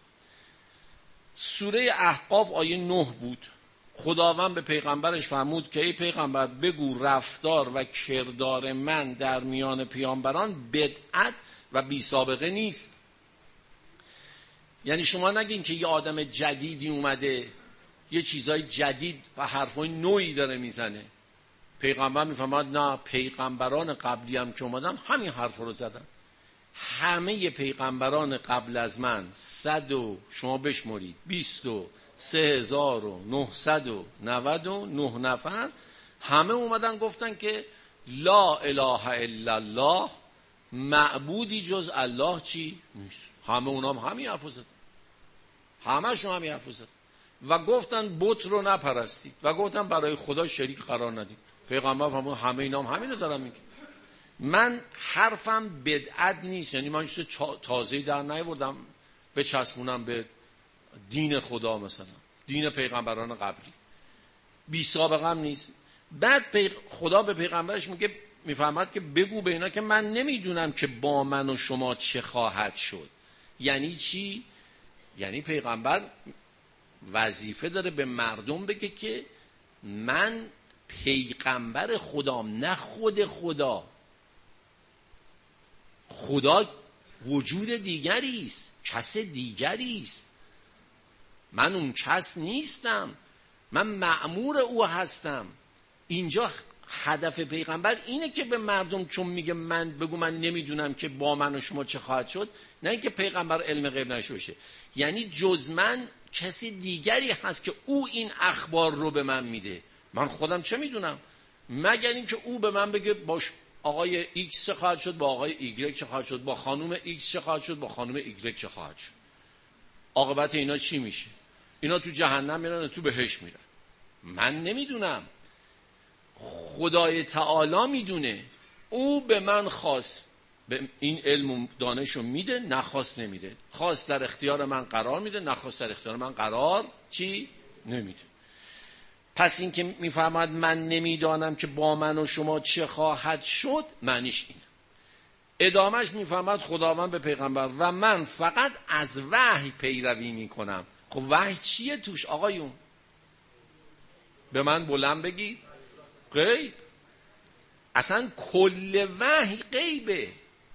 سوره احقاف آیه 9 بود. خداوند به پیغمبرش فرمود که ای پیغمبر بگو رفتار و کردار من در میان پیامبران بدعت و بی سابقه نیست. یعنی شما نگین که یه آدم جدیدی اومده یه چیزای جدید و حرفای نوعی داره میزنه. پیغمبر میفهمد نه، پیغمبران قبلی هم که اومدن همین حرف رو زدن. همه پیغمبران قبل از من 100 شما بشمرید 23999 نفر همه اومدن گفتن که لا اله الا الله، معبودی جز الله چی نیست. همه اونا هم همین حرف زدن، همه‌شون همین حرف زدن و گفتن بت رو نپرستید و گفتن برای خدا شریک قرار ندید. پیغمبر فرمود همه اینا هم همینو دارن میگن. من حرفم بدعت نیست، یعنی من چیز تازه‌ای در نیاوردم بچسبونم به دین خدا، مثلا دین پیغمبران قبلی، بی سابقه هم نیست. بعد خدا به پیغمبرش میگه میفهمد که بگو به اینا که من نمیدونم که با من و شما چه خواهد شد. یعنی چی؟ یعنی پیغمبر وظیفه داره به مردم بگه که من پیغمبر خدام، نه خود خدا. خدا وجود دیگری است، کس دیگری است. من اون کس نیستم، من مأمور او هستم. اینجا هدف پیغمبر اینه که به مردم چون میگه بگو من نمیدونم که با من و شما چه خواهد شد، نه اینکه پیغمبر علم غیب نشه باشه. یعنی جز من کسی دیگری هست که او این اخبار رو به من میده. من خودم چه میدونم؟ مگر اینکه او به من بگه باش آقای ایکس چه خواهد شد، با آقای ایگرگ چه خواهد شد، با خانم ایکس چه خواهد شد، با خانم ایگرگ چه خواهد شد، عاقبت اینا چی میشه، اینا تو جهنم میرن تو بهشت میرن. من نمیدونم، خدای تعالی میدونه. او به من خواست، به این علم و دانشو میده، نخواست نمیده. خواست در اختیار من قرار میده، نخواست در اختیار من قرار چی نمیده. پس این که میفهمد من نمیدانم که با من و شما چه خواهد شد، معنیش اینه. ادامش میفهمد خداوند به پیغمبر و من فقط از وحی پیروی میکنم. خب وحی چیه توش آقایون؟ به من بلند بگید. غیب. اصلا کل وحی غیبه.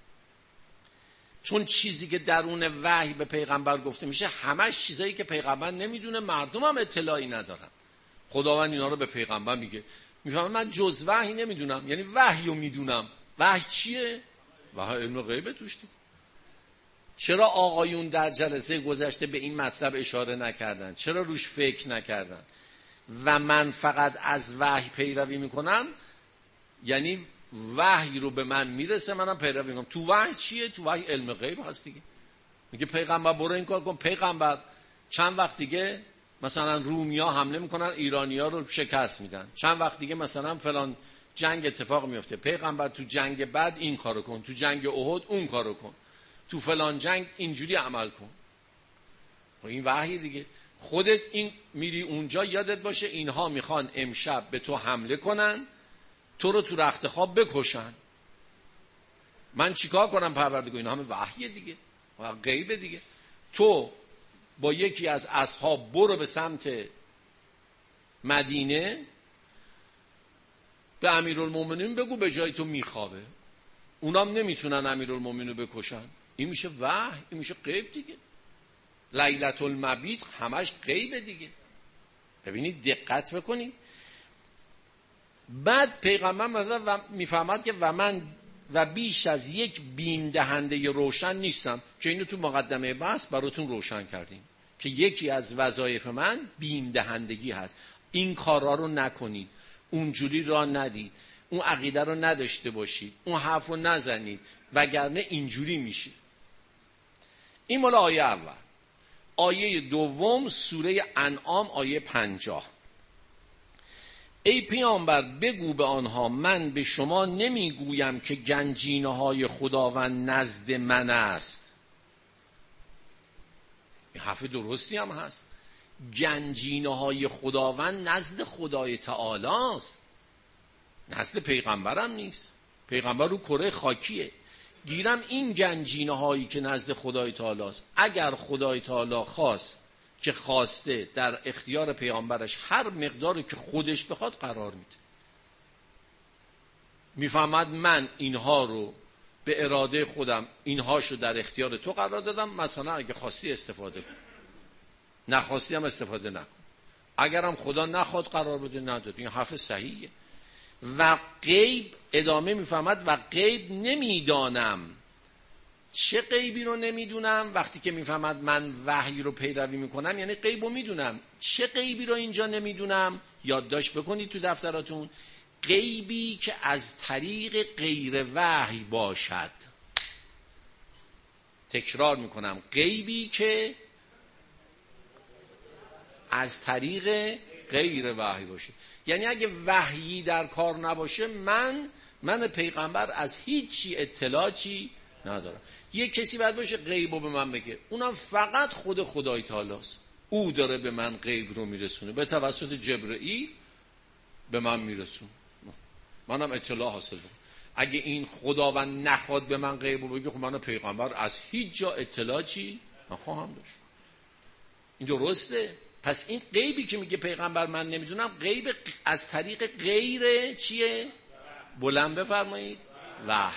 چون چیزی که درون وحی به پیغمبر گفته میشه همش چیزایی که پیغمبر نمیدونه، مردم هم اطلاعی ندارن. خداوند اینا رو به پیغمبر میگه. میفهمه من جز وحی نمیدونم، یعنی وحی رو میدونم. وحی چیه؟ وحی علم غیبه توش دیگه. چرا آقایون در جلسه گذشته به این مطلب اشاره نکردن؟ چرا روش فکر نکردن؟ و من فقط از وحی پیروی میکنم، یعنی وحی رو به من میرسه، منم پیروی میکنم. تو وحی چیه؟ تو وحی علم غیب هست دیگه. میگه پیغمبر برو این کار کن. پیغمبر چند وقت دیگه مثلا رومیا حمله میکنن، ایرانیا رو شکست میدن. چند وقت دیگه مثلا فلان جنگ اتفاق میفته. پیغمبر تو جنگ بعد این کارو کن، تو جنگ احد اون کارو کن، تو فلان جنگ اینجوری عمل کن. خب این وحی دیگه. خودت این میری اونجا یادت باشه اینها میخوان امشب به تو حمله کنن، تو رو تو رخت خواب بکشن. من چیکار کنم پروردگار؟ اینا همه وحی دیگه و غیب دیگه. تو با یکی از اصحاب برو به سمت مدینه، به امیرالمومنین بگو به جای تو میخوابه. اونام نمیتونن امیرالمومنین رو بکشن. این میشه وحی، این میشه غیب دیگه. لیلة المبیت همش غیب دیگه. ببینید دقت بکنید. بعد پیغمبر مثلا میفهمد که و من و بیش از یک بیم دهنده روشن نیستم، که اینو تو مقدمه بحث براتون روشن کردیم که یکی از وظایف من بیم دهندگی هست. این کارا رو نکنید، اونجوری را ندید، اون عقیده رو نداشته باشید، اون حرف رو نزنید، وگرنه اینجوری میشید. این مال آیه اول. آیه دوم سوره انعام آیه 50. ای پیامبر بگو به آنها من به شما نمیگویم که گنجینه های خداوند نزد من است. این حرف درستی هم هست. گنجینه های خداوند نزد خدای تعالی است، نزد پیغمبرم نیست. پیغمبر رو کره خاکیه. گیرم این گنجینه هایی که نزد خدای تعالی است، اگر خدای تعالی خواست که خواسته در اختیار پیامبرش هر مقداری که خودش بخواد قرار میده. میفهمد من اینها رو به اراده خودم اینهاشو در اختیار تو قرار دادم، مثلا اگه خواستی استفاده کن، نخواستی هم استفاده نکن. اگرم خدا نخواد قرار بده نداد. این حرف صحیحه. و غیب ادامه میفهمد و غیب نمیدانم. چه غیبی رو نمیدونم؟ وقتی که میفهمد من وحی رو پیروی میکنم یعنی غیب رو میدونم. چه غیبی رو اینجا نمیدونم؟ یادداشت بکنید تو دفتراتون. غیبی که از طریق غیر وحی باشد. تکرار میکنم، غیبی که از طریق غیر وحی باشه. یعنی اگه وحیی در کار نباشه من پیغمبر از هیچی اطلاعی ندارم. یه کسی باید باشه غیبو به من بگه، اونم فقط خود خدای تعالی است. او داره به من غیب رو میرسونه، به توسط جبرئیل به من میرسونه، منم اطلاع حاصل کنم. اگه این خداوند نخواد به من غیب بگه، خب من پیغمبر از هیچ جا اطلاع چی نخواهم داشت. این درسته؟ پس این غیبی که میگه پیغمبر من نمیدونم، غیب از طریق غیر چیه؟ بلند بفرمایید وحی.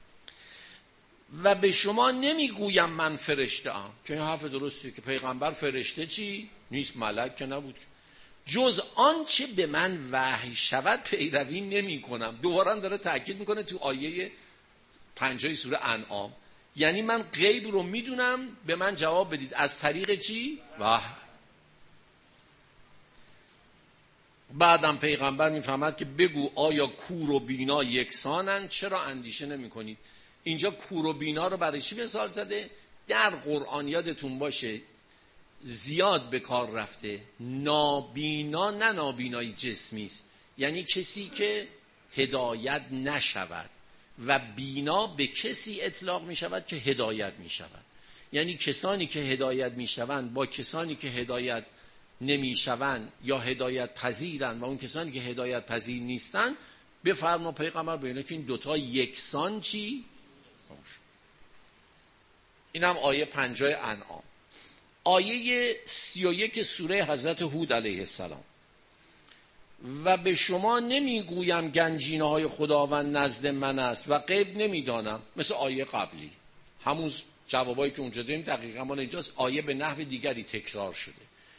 و به شما نمیگویم من فرشته ام، که این حرف درستیه که پیغمبر فرشته چی؟ نیست، ملک که نبود. جز آنچه به من وحی شود پیروی نمی کنم. دوباره داره تأکید میکنه تو آیه 50 سوره انعام، یعنی من غیب رو میدونم، به من جواب بدید از طریق چی؟ وحی. بعدم پیغمبر میفهمد که بگو آیا کور و بینا یکسانن؟ چرا اندیشه نمی کنید؟ اینجا کور و بینا رو برای چی مثال زده؟ در قرآن یادتون باشه زیاد به کار رفته نابینا، نه نابینایی جسمی است، یعنی کسی که هدایت نشود، و بینا به کسی اطلاق می شود که هدایت می شود. یعنی کسانی که هدایت می شوند با کسانی که هدایت نمی شوند یا هدایت پذیرند و اون کسانی که هدایت پذیر نیستند، بفرما پیغمبر بینه که این دوتا یکسان چی؟ این هم آیه 50 انعام. آیه 31 سوره حضرت هود علیه السلام، و به شما نمیگویم گنجینه های خداوند نزد من است و غیب نمیدانم. مثل آیه قبلی همون جوابایی که اونجا داریم دقیقا مال اینجاست، آیه به نحو دیگری تکرار شده.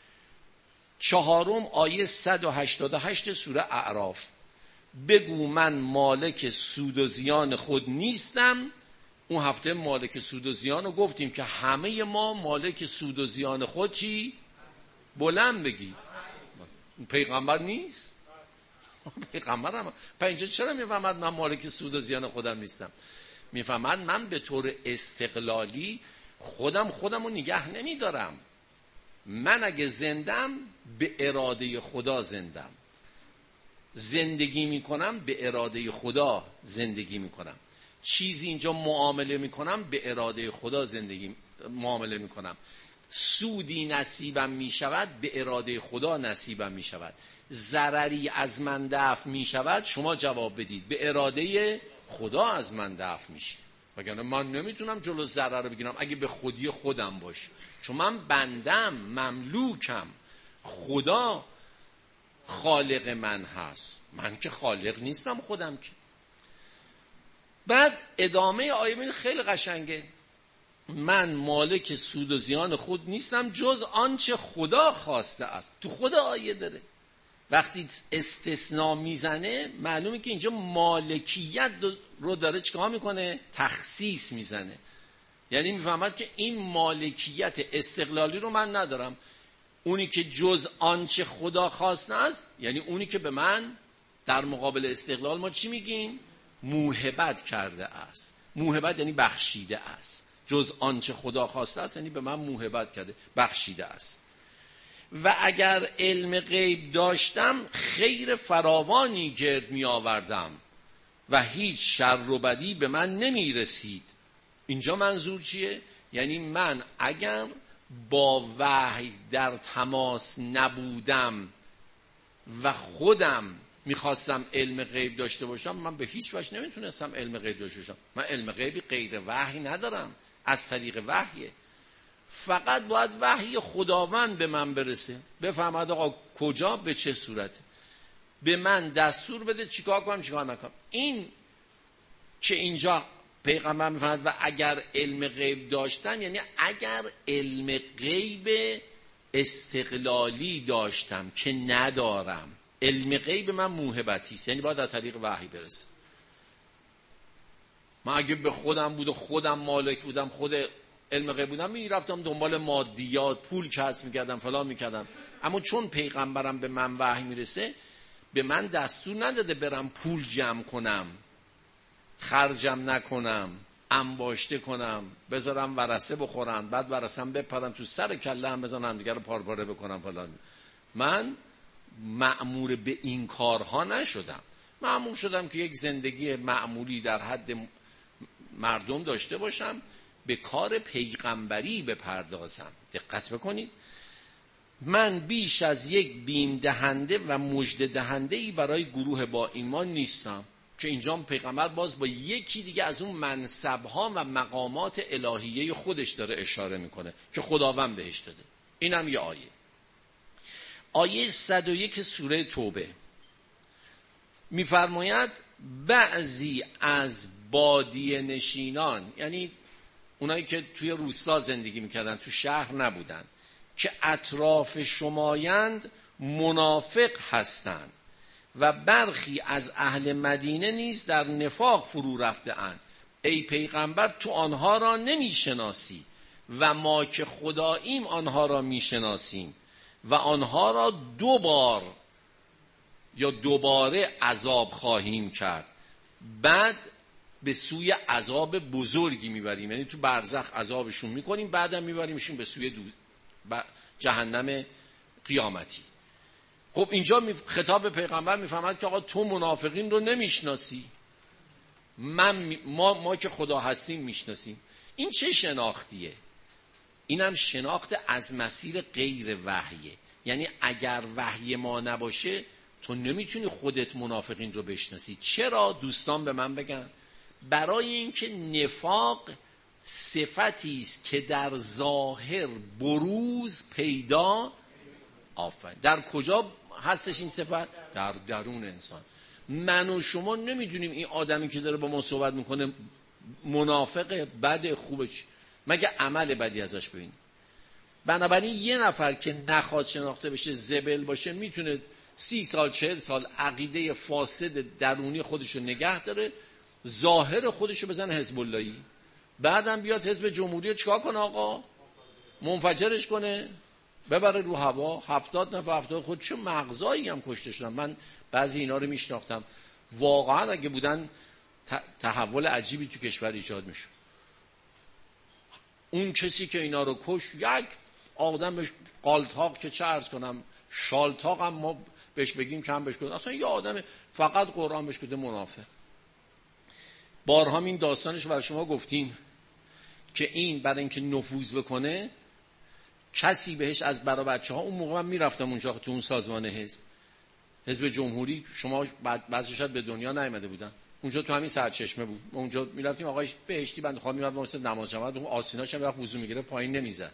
4 آیه 188 سوره اعراف، بگو من مالک سود و زیان خود نیستم. اون هفته مالک سود و زیان رو گفتیم که همه ما مالک سود و زیان خود چی؟ بلند بگید. پیغمبر نیست؟ پیغمبرم. اینجا چرا میفهمد من مالک سود و زیان خودم نیستم؟ میفهمد من به طور استقلالی خودم رو نگه نمیدارم. من اگه زندم به اراده خدا زندم، زندگی میکنم به اراده خدا زندگی میکنم، چیزی اینجا معامله میکنم به اراده خدا معامله میکنم، سودی نصیبم میشود به اراده خدا نصیبم میشود، ضرری از من دفع میشود، شما جواب بدید به اراده خدا از من دفع میشه. وگرنه من نمیتونم جلو ضرر رو بگیرم اگه به خودی خودم باشه، چون من بندم، مملوکم، خدا خالق من هست، من که خالق نیستم خودم که. بعد ادامه آیه خیلی قشنگه، من مالک سود و زیان خود نیستم جز آنچه خدا خواسته است. تو خود آیه داره، وقتی استثناء میزنه معلومه که اینجا مالکیت رو داره چیکار میکنه؟ تخصیص میزنه. یعنی میفهمد که این مالکیت استقلالی رو من ندارم، اونی که جز آنچه خدا خواسته است، یعنی اونی که به من در مقابل استقلال ما چی میگیم؟ موهبت کرده است. موهبت یعنی بخشیده است. جز آنچه خدا خواسته است یعنی به من موهبت کرده، بخشیده است. و اگر علم غیب داشتم خیر فراوانی گرد می آوردم و هیچ شر و بدی به من نمی رسید. اینجا منظور چیه؟ یعنی من اگر با وحی در تماس نبودم و خودم میخواستم علم غیب داشته باشم، من به هیچ وجه نمیتونستم علم غیب داشته باشم. من علم غیبی غیر وحی ندارم، از طریق وحیه. فقط باید وحی خداوند به من برسه، بفهمد آقا کجا به چه صورته، به من دستور بده چیکار کنم چیکار نکنم. این که اینجا پیغمبر میفهمد و اگر علم غیب داشتم، یعنی اگر علم غیب استقلالی داشتم که ندارم، علم غیب من موهبتی است، یعنی باید از طریق وحی برسه. من اگه به خودم بود و خودم مالک بودم، خود علم غیب بودم، میرفتم دنبال مادیات، پول کسب میکردم، فلان میکردم. اما چون پیغمبرم به من وحی میرسه، به من دستور نداده برم پول جمع کنم، خرجم نکنم، انباشته کنم، بذارم ورثه بخورن، بعد ورثم بپرم تو سر کله هم بزنم دیگه رو پارپاره بکنم فلان. من مأمور به این کارها نشدم. مأمور شدم که یک زندگی معمولی در حد مردم داشته باشم، به کار پیغمبری بپردازم. دقت بکنید، من بیش از یک بیم دهنده و مژده دهنده‌ای برای گروه با ایمان نیستم. که اینجا پیغمبر باز با یکی دیگه از اون منصب‌ها و مقامات الهیه خودش داره اشاره میکنه که خداوند بهش داده. اینم یه آیه 101 سوره توبه میفرماید بعضی از بادیه نشینان، یعنی اونایی که توی روستا زندگی میکردن، تو شهر نبودن، که اطراف شمایند منافق هستند و برخی از اهل مدینه نیز در نفاق فرو رفته اند. ای پیغمبر تو آنها را نمیشناسی و ما که خداییم آنها را میشناسیم و آنها را دوباره عذاب خواهیم کرد، بعد به سوی عذاب بزرگی میبریم، یعنی تو برزخ عذابشون میکنیم، بعدم میبریمشون به سوی جهنم قیامتی. خب اینجا خطاب پیغمبر میفهمد که آقا تو منافقین رو نمیشناسی، ما که خدا هستیم میشناسیم. این چه شناختیه؟ اینم شناخت از مسیر غیر وحیه. یعنی اگر وحی ما نباشه تو نمیتونی خودت منافقین رو بشناسی. چرا؟ دوستان به من بگن. برای اینکه نفاق صفتی است که در ظاهر بروز پیدا در کجا هستش این صفت؟ در درون انسان. من و شما نمیدونیم این آدمی که داره با ما صحبت میکنه منافقه، بده، خوبه، مگه عمل بدی ازش ببینیم. بنابراین یه نفر که نخواد شناخته بشه، زبل باشه، میتونه 30 سال 40 سال عقیده فاسد درونی خودشو نگه داره، ظاهر خودشو بزنه حزب اللهی، بعدم بیاد حزب جمهوری رو چیکار کنه آقا؟ منفجرش کنه، ببره رو هوا. 70 نفر 70 خود چه مغزایی هم کشته شدن. من بعضی اینا رو میشناختم، واقعا اگه بودن تحول عجیبی تو کشور ایجاد میشه. اون کسی که اینا رو کش، یک آدم بهش قالتاق، که چه عرض کنم، شالتاق هم ما بهش بگیم کم بهش کنیم، اصلا یه آدم فقط قرآن بهش کنده منافق. بارها این داستانش برای شما گفتیم که این برای اینکه نفوذ بکنه، کسی بهش از برا بچه ها، اون موقع من میرفتم اونجا تو اون سازمان حزب جمهوری، شما بعضی شاید به دنیا نیامده بودن، اونجا تو همین سرچشمه بود، ما اونجا میرفتیم. آقای بهشتی بنده خدا میاد واسه نماز جماعت، اون آسیناش هم وقت وضو میگیره پایین نمیزد.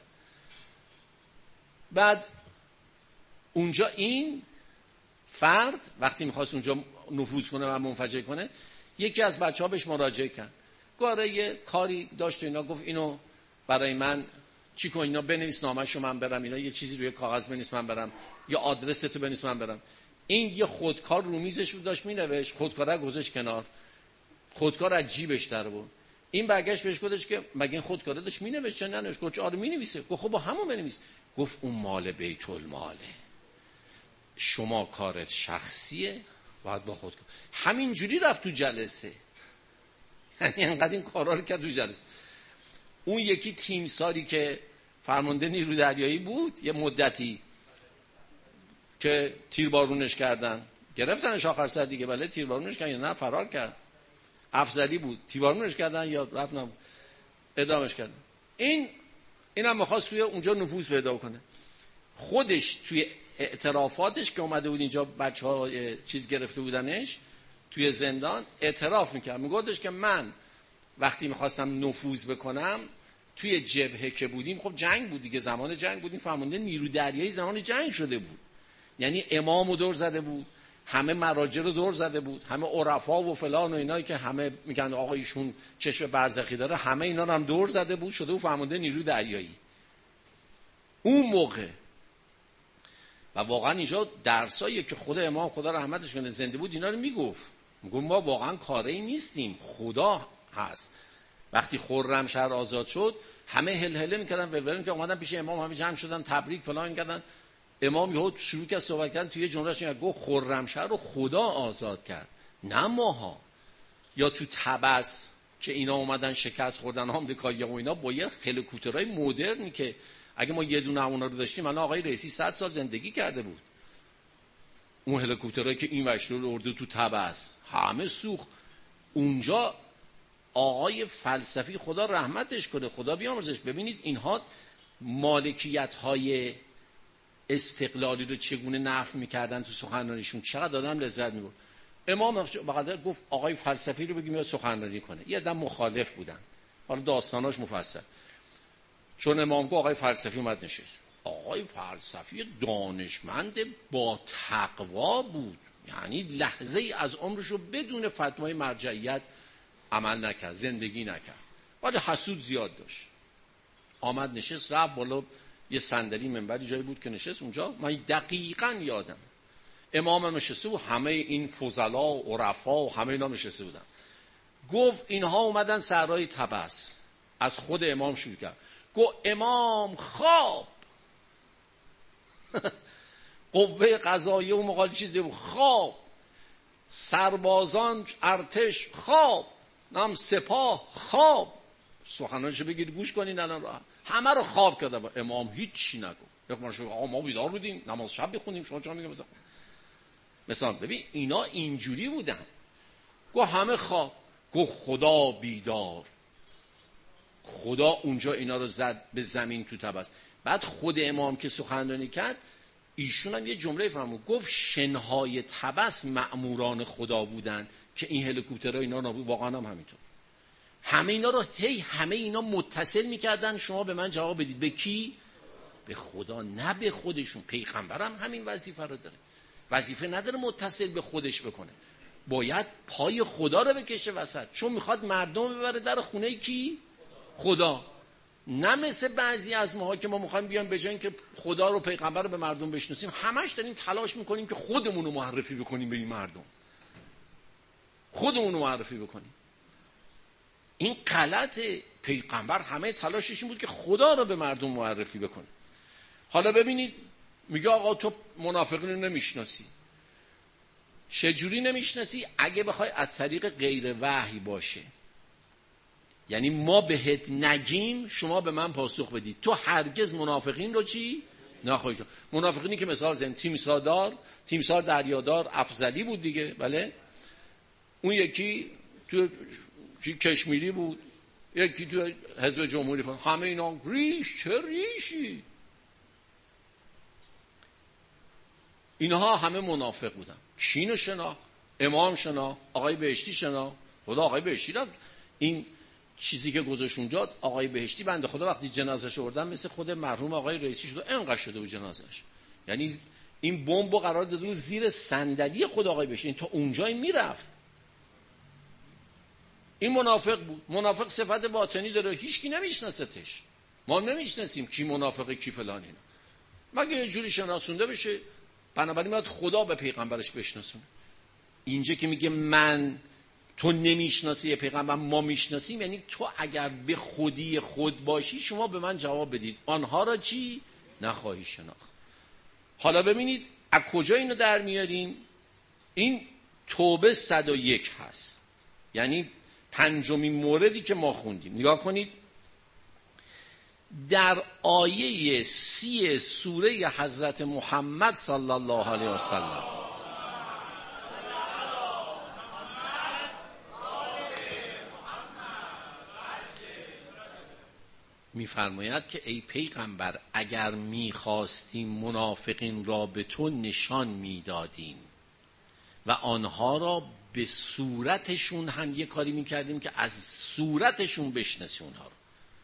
بعد اونجا این فرد وقتی میخواست اونجا نفوذ کنه و منفجر کنه، یکی از بچه‌ها بهش مراجعه کرد، گاره یه کاری داشت و اینا، گفت اینو برای من چی کن، اینا بنویس نامه‌شو من برم، اینا یه چیزی روی کاغذ بنویس من برم، یا آدرستو بنویس من برم. این یه خودکار رو میزش بود داشت مینوشت، خودکار رو گذاشت کنار، خودکار از جیبش در بود. این برگشت بهش گفتش که مگه این خودکار داشت مینوشت چه ننوشت؟ گفت آره مینویسه. گفت خب با همون بنویس. گفت اون مال بیت الماله، شما کارت شخصیه، باید با خودکار. همین جوری رفت تو جلسه، یعنی انقدر این کارا رو کرد تو جلسه. اون یکی تیمساری که فرمانده نیروی دریایی بود یه مدتی، که تیربارونش کردن، گرفتنش آخر سر دیگه، بله تیربارونش کردن یا نه فرار کرد، افضلی بود، تیربارونش کردن یا رفتن اعدامش کردن. اینم می‌خواست توی اونجا نفوذ پیدا کنه. خودش توی اعترافاتش که اومده بود اینجا، بچه‌ها چیز گرفته بودنش توی زندان، اعتراف میکرد، میگفتش که من وقتی میخواستم نفوذ بکنم توی جبهه که بودیم، خب جنگ بود دیگه، زمان جنگ بودیم، فرمانده نیرو دریایی زمان جنگ شده بود، یعنی امامو دور زده بود، همه مراجع رو دور زده بود، همه عرفا و فلان و اینایی که همه میگن آقا ایشون چشم برزخی داره، همه اینا رو هم دور زده بود، شده و فرمانده نیرو دریایی اون موقع. و واقعا اینجا درسایی که خود امام خدا رحمتش کنه زنده بود اینا رو میگفت ما واقعا کاری نیستیم، خدا هست. وقتی خرمشهر آزاد شد همه هلهله میکردن، ولولن که اومدن پیش امام، همه جمع شدن تبریک فلان کردن. امام یهو شروع کرد صحبت کردن، توی جملهش گفت خرمشهر رو خدا آزاد کرد نه ماها. یا تو طبس که اینا اومدن شکست خوردن آمریکایی‌ها و اینا، با یه هلیکوپترهای مدرنی که اگه ما یه دونه اونا رو داشتیم الان آقای رئیسی 100 سال زندگی کرده بود. اون هلیکوپترایی که این وشلو رو اردو تو طبس همه سوخت. اونجا آقای فلسفی خدا رحمتش کنه، خدا بیامرزش، ببینید اینها مالکیت‌های استقلالی رو چگونه نفی می‌کردن تو سخنرانیشون، چقدر آدم لذت می‌برد. امام بقدر گفت آقای فلسفی رو بگیم یا سخنرانی کنه. یه دم مخالف بودن، حالا داستاناش مفصل. چون امام گفت آقای فلسفی اومد نشست. آقای فلسفی دانشمند با تقوا بود، یعنی لحظه ای از عمرشو بدون فتوای مرجعیت عمل نکرد، زندگی نکرد، ولی حسود زیاد داشت. آمد نشست، رفت بالا یه صندلی منبری جایی بود که نشست اونجا. من دقیقاً یادم امام نشسته بود، همه این فضلا و عرفا و همه اینا نشسته بودن. گفت اینها اومدن صحرای طبس. از خود امام شروع کرد، گفت امام خواب قوه قضاییه و مقال چیزی بود، خواب سربازان ارتش خواب، نام سپاه خواب. سخنانشو بگید گوش کنین الان راحت. همه رو خواب کرده. امام هیچ چی نگفت. یک مرشد آقا ما بیدار بودیم نماز شب بخونیم، شما چرا میگم مثلا ببین اینا اینجوری بودن. گفت همه خواب. گفت خدا بیدار. خدا اونجا اینا رو زد به زمین تو طبس. بعد خود امام که سخنرانی کرد ایشون هم یه جمله فرمود، گفت شنهای طبس مأموران خدا بودن که این هلیکوپترها اینا نبود. واقعا هم همینطور. همه اینا رو همه اینا متصل میکردن شما به من جواب بدید. به کی؟ به خدا، نه به خودشون. پیغمبرم همین وظیفه رو داره. وظیفه نداره متصل به خودش بکنه، باید پای خدا رو بکشه وسط، چون میخواد مردم ببره در خونه کی؟ خدا. نه مثل بعضی از ماها که ما میخوایم بیان به جای اینکه خدا رو پیغمبر رو به مردم بشناسیم همش داریم تلاش میکنیم که خودمون رو معرفی بکنیم به این مردم، خودمون رو معرفی بکنیم. این غلطه. پیغمبر همه تلاشش این بود که خدا رو به مردم معرفی بکنه. حالا ببینید میگه آقا تو منافقین رو نمیشناسی. چجوری نمیشناسی؟ اگه بخوای از طریق غیر وحی باشه، یعنی ما بهت نگیم شما به من پاسخ بدید، تو هرگز منافقین رو چی؟ نخواهی شد. منافقینی که مثال زن تیمسار دریادار افضلی بود دیگه، بله. اون یکی تو کشمیری بود، یکی تو حزب جمهوری فرانسه. همه اینا ریش، چه ریشی؟ اینها همه منافق بودن. کینو شناخت، امام شناخت، آقای بهشتی شناخت. خدا آقای بهشتی را این چیزی که گذاشت اونجا، آقای بهشتی بنده خدا وقتی جنازه‌اش آوردن مثل خود مرحوم آقای رئیسی شد، انقدر شده بود جنازه‌اش. یعنی این بمبو قرار داده بود زیر صندلی خود آقای بهشتی، این تا اونجایی میرفت. این منافق بود. منافق صفت باطنی داره، هیچکی نمیشناستش. ما نمیشناسیم کی منافقه کی فلان اینا، مگه یه جوری شناسونده بشه. بنابراین باید خدا به پیغمبرش بشناسونه. اینجا که میگه من تو نمیشناسی پیغمبر ما میشناسیم، یعنی تو اگر به خودی خود باشی شما به من جواب بدید، آنها را چی؟ نخواهی شناخت. حالا ببینید از کجا اینو در میاریم. این توبه 101 هست، یعنی پنجمین موردی که ما خوندیم. نگاه کنید در آیه 30 سوره حضرت محمد صلی الله علیه و سلم می‌فرماید که ای پیغمبر اگر می‌خواستیم منافقین را به تو نشان می‌دادیم و آنها را به صورتشون هم یه کاری می‌کردیم که از صورتشون بشناسی اونها را،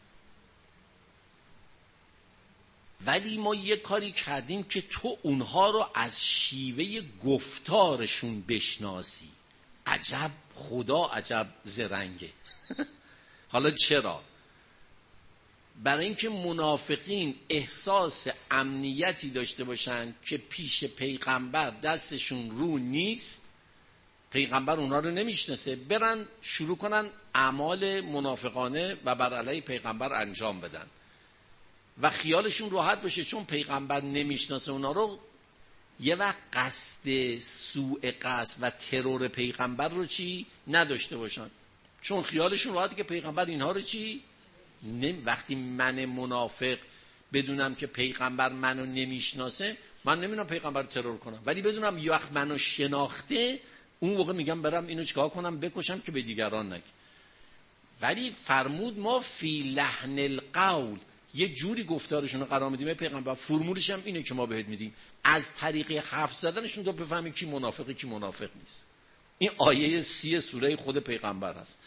ولی ما یه کاری کردیم که تو اونها رو از شیوه گفتارشون بشناسی. عجب خدا عجب زرنگه. حالا چرا؟ برای اینکه منافقین احساس امنیتی داشته باشن که پیش پیغمبر دستشون رو نیست، پیغمبر اونها رو نمیشناسه، برن شروع کنن اعمال منافقانه و بر علیه پیغمبر انجام بدن و خیالشون راحت بشه چون پیغمبر نمیشناسه اونا رو. یه وقت قصد سوء قصد و ترور پیغمبر رو چی نداشته باشن، چون خیالشون راحته که پیغمبر اینها رو چی وقتی من منافق بدونم که پیغمبر منو نمیشناسه، من نمیدونم پیغمبر رو ترور کنم، ولی بدونم یه وقت منو شناخته اون موقع میگم برم اینو چیکار کنم، بکشم که به دیگران نگه. ولی فرمود ما فی لحن القول، یه جوری گفتارشون رو قرار میدیم پیغمبر. فرمولش هم اینه که ما بهت میدیم از طریق حرف زدنشون تو بفهمی کی منافقه کی منافق نیست. این آیه 30 سوره خود پیغمبر هست.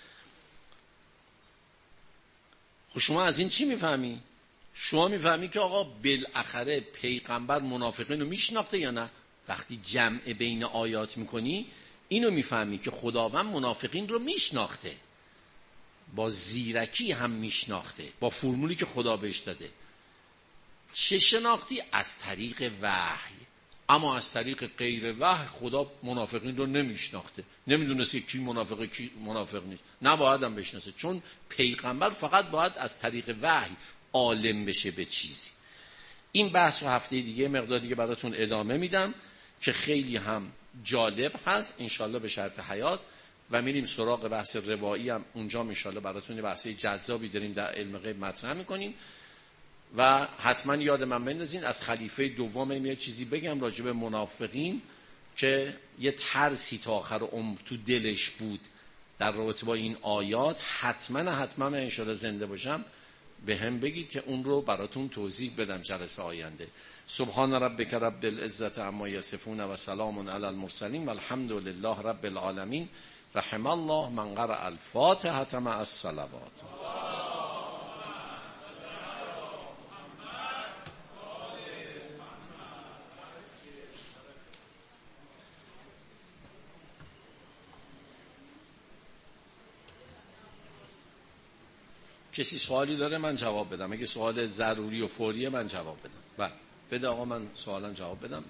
خب شما از این چی میفهمی؟ شما میفهمی که آقا بالاخره پیغمبر منافقین رو میشناخته یا نه؟ وقتی جمع بین آیات میکنی اینو میفهمی که خداوند منافقین رو میشناخته، با زیرکی هم میشناخته، با فرمولی که خدا بهش داده. چه شناختی؟ از طریق وحی. اما از طریق غیر وحی خدا منافقین رو نمیشناخته، نمیدونسته کی منافقه کی منافق نیست، نباید هم بشناسه، چون پیغمبر فقط باید از طریق وحی عالم بشه به چیزی. این بحث رو هفته دیگه مقدار دیگه براتون ادامه میدم که خیلی هم جالب هست انشالله به شرط حیات، و میریم سراغ بحث روایی هم اونجا انشالله براتون بحثی جذابی داریم در علم غیب مطرح میکنیم. و حتما یاد من بندازین از خلیفه دوم یه چیزی بگم راجع به منافقین که یه ترسی تا آخر عمر تو دلش بود در رابطه با این آیات. حتما من انشالله زنده باشم به هم بگید که اون رو براتون توضیح بدم جلسه آینده. سبحان ربک رب العزت عما یصفون و سلام علی المرسلین و الحمد لله رب العالمین. رحم الله من قرأ الفاتحة مع الصلوات. کسی سوالی داره من جواب بدم، اگه سوال ضروری و فوریه من جواب بدم. بله بده آقا، من سوالم جواب بدم.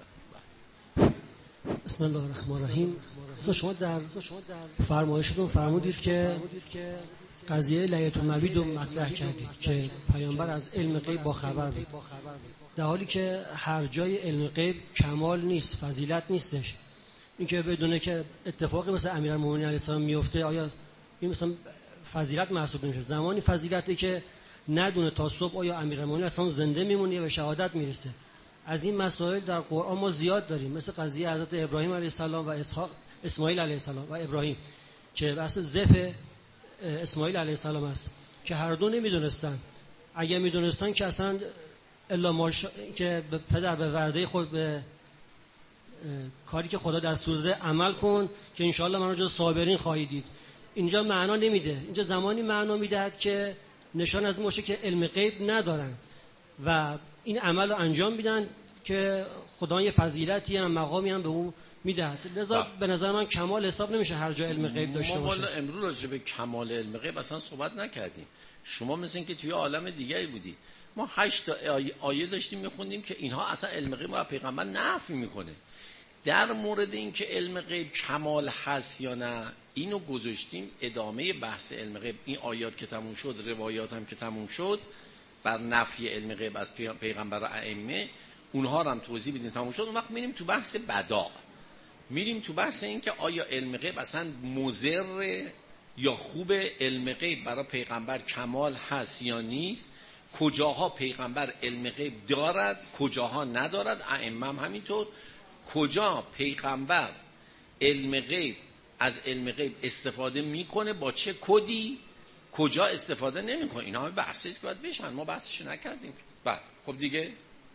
بسم الله الرحمن الرحیم. شما در فرمایشتون فرمودید که قضیه لیلة المبید رو مطرح کردید که پیامبر از علم غیب با خبر بود، در حالی که هر جای علم غیب کمال نیست، فضیلت نیستش. این که بدونه که اتفاقی مثل امیرالمومنین علیه السلام میفته، آیا این مثلا فضیلت محسوب نمیشه؟ زمانی فضیلتی که ندونه تا صبح آیا امیرالمومنین اصلا زنده میمونه یا به شهادت میرسه. از این مسائل در قرآن ما زیاد داریم، مثل قضیه حضرت ابراهیم علیه السلام و اسماعیل علیه السلام و ابراهیم که بحث ذبح اسماعیل علیه السلام است که هر دو نمیدونستن. اگه میدونستن که اصلا الا که پدر به وعده خود، به کاری که خدا دستور داده عمل کن که انشاءالله من رو جز صابرین خواهی دید. اینجا معنا نمیده، اینجا زمانی معنا میدهد که نشان از این باشه که علم غیب ندارن و این عمل رو انجام میدن که خدا یه فضیلتی هم مقامی هم به اون میدهد. لذا به نظر من کمال حساب نمیشه هر جا علم غیب داشته باشه. ما والا امروز راجع به کمال علم غیب اصلا صحبت نکردیم. شما مثل این که توی عالم دیگری بودی. ما 8 تا آیه داشتیم میخوندیم که اینها اصلا علم غیب و پیغمبر نفی میکنه. در مورد این که علم غیب کمال هست یا نه اینو گذاشتیم ادامه بحث علم غیب. این آیات که تموم شد، روایات هم که تموم شد بر نفی علم غیب از پیغمبر و ائمه، اونها رو هم توضیح بدیم تموم شد. اون وقت میریم تو بحث بدا، میریم تو بحث این که آیا علم غیب اصلا مضر یا خوب، علم غیب برای پیغمبر کمال هست یا نیست، کجاها پیغمبر علم غیب دارد کجاها ندارد، ائمه هم همینطور، کجا پیغمبر علم غیب از علم غیب استفاده میکنه با چه کدی، کجا استفاده نمیکنه. اینا همه بحثی است که باید بشن، ما بحثش نکردیم. بعد خب دیگه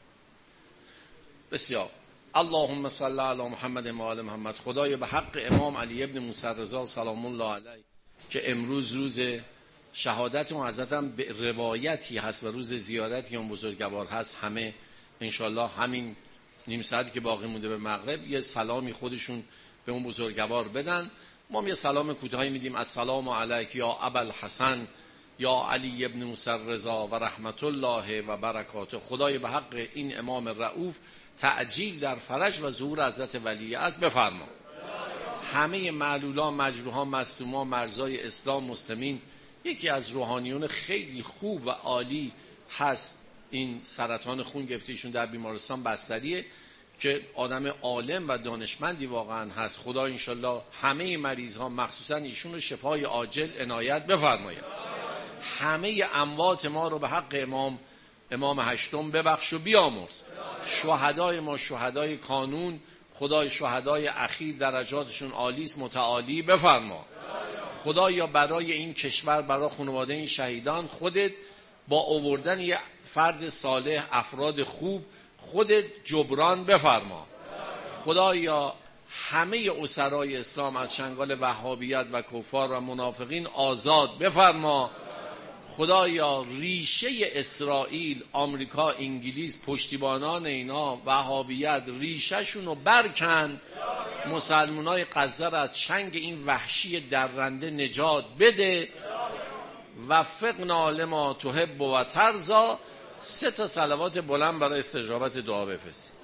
بسیار. اللهم صل علی محمد و آل محمد. خدایا به حق امام علی ابن موسی رضا سلام الله علیه که امروز روز شهادت اون حضرت هم به روایتی هست و روز زیارتی اون بزرگوار هست، همه انشالله همین نیم ساعتی که باقی مونده به مغرب یه سلامی خودشون به اون بزرگوار بدن. ما هم یه سلام کوتاهی میدیم. السلام علیک یا ابوالحسن یا علی ابن موسی رضا و رحمت الله و برکاته. خدای به حق این امام رؤوف تعجیل در فرج و ظهور حضرت ولی عصر بفرما. همه معلولان، مجروحان، مصدومان، مرزای اسلام، مسلمین. یکی از روحانیون خیلی خوب و عالی هست، این سرطان خون گرفته، ایشون در بیمارستان بستریه، که آدم عالم و دانشمندی واقعا هست. خدا انشالله همه مریض ها مخصوصا ایشون رو شفای عاجل عنایت بفرماید. همه اموات ما رو به حق امام هشتم ببخش و بیامرز. شهدای ما، شهدای کانون، خدای شهدای اخیر درجاتشون عالی است، متعالی بفرما. خدایا برای این کشور، برای خانواده این شهیدان، خودت با آوردن یه فرد صالح، افراد خوب، خودت جبران بفرما. خدایا همه اسرای اسلام از چنگال وهابیت و کفار و منافقین آزاد بفرما. خدایا ریشه اسرائیل، آمریکا، انگلیس، پشتیبانان اینا، وهابیت، ریشه‌شونو برکن. مسلمانای غزه را از چنگ این وحشی درنده نجات بده. وفقنا لما تحب و ترضا. 3 صلوات بلند برای استجابت دعا بفرست.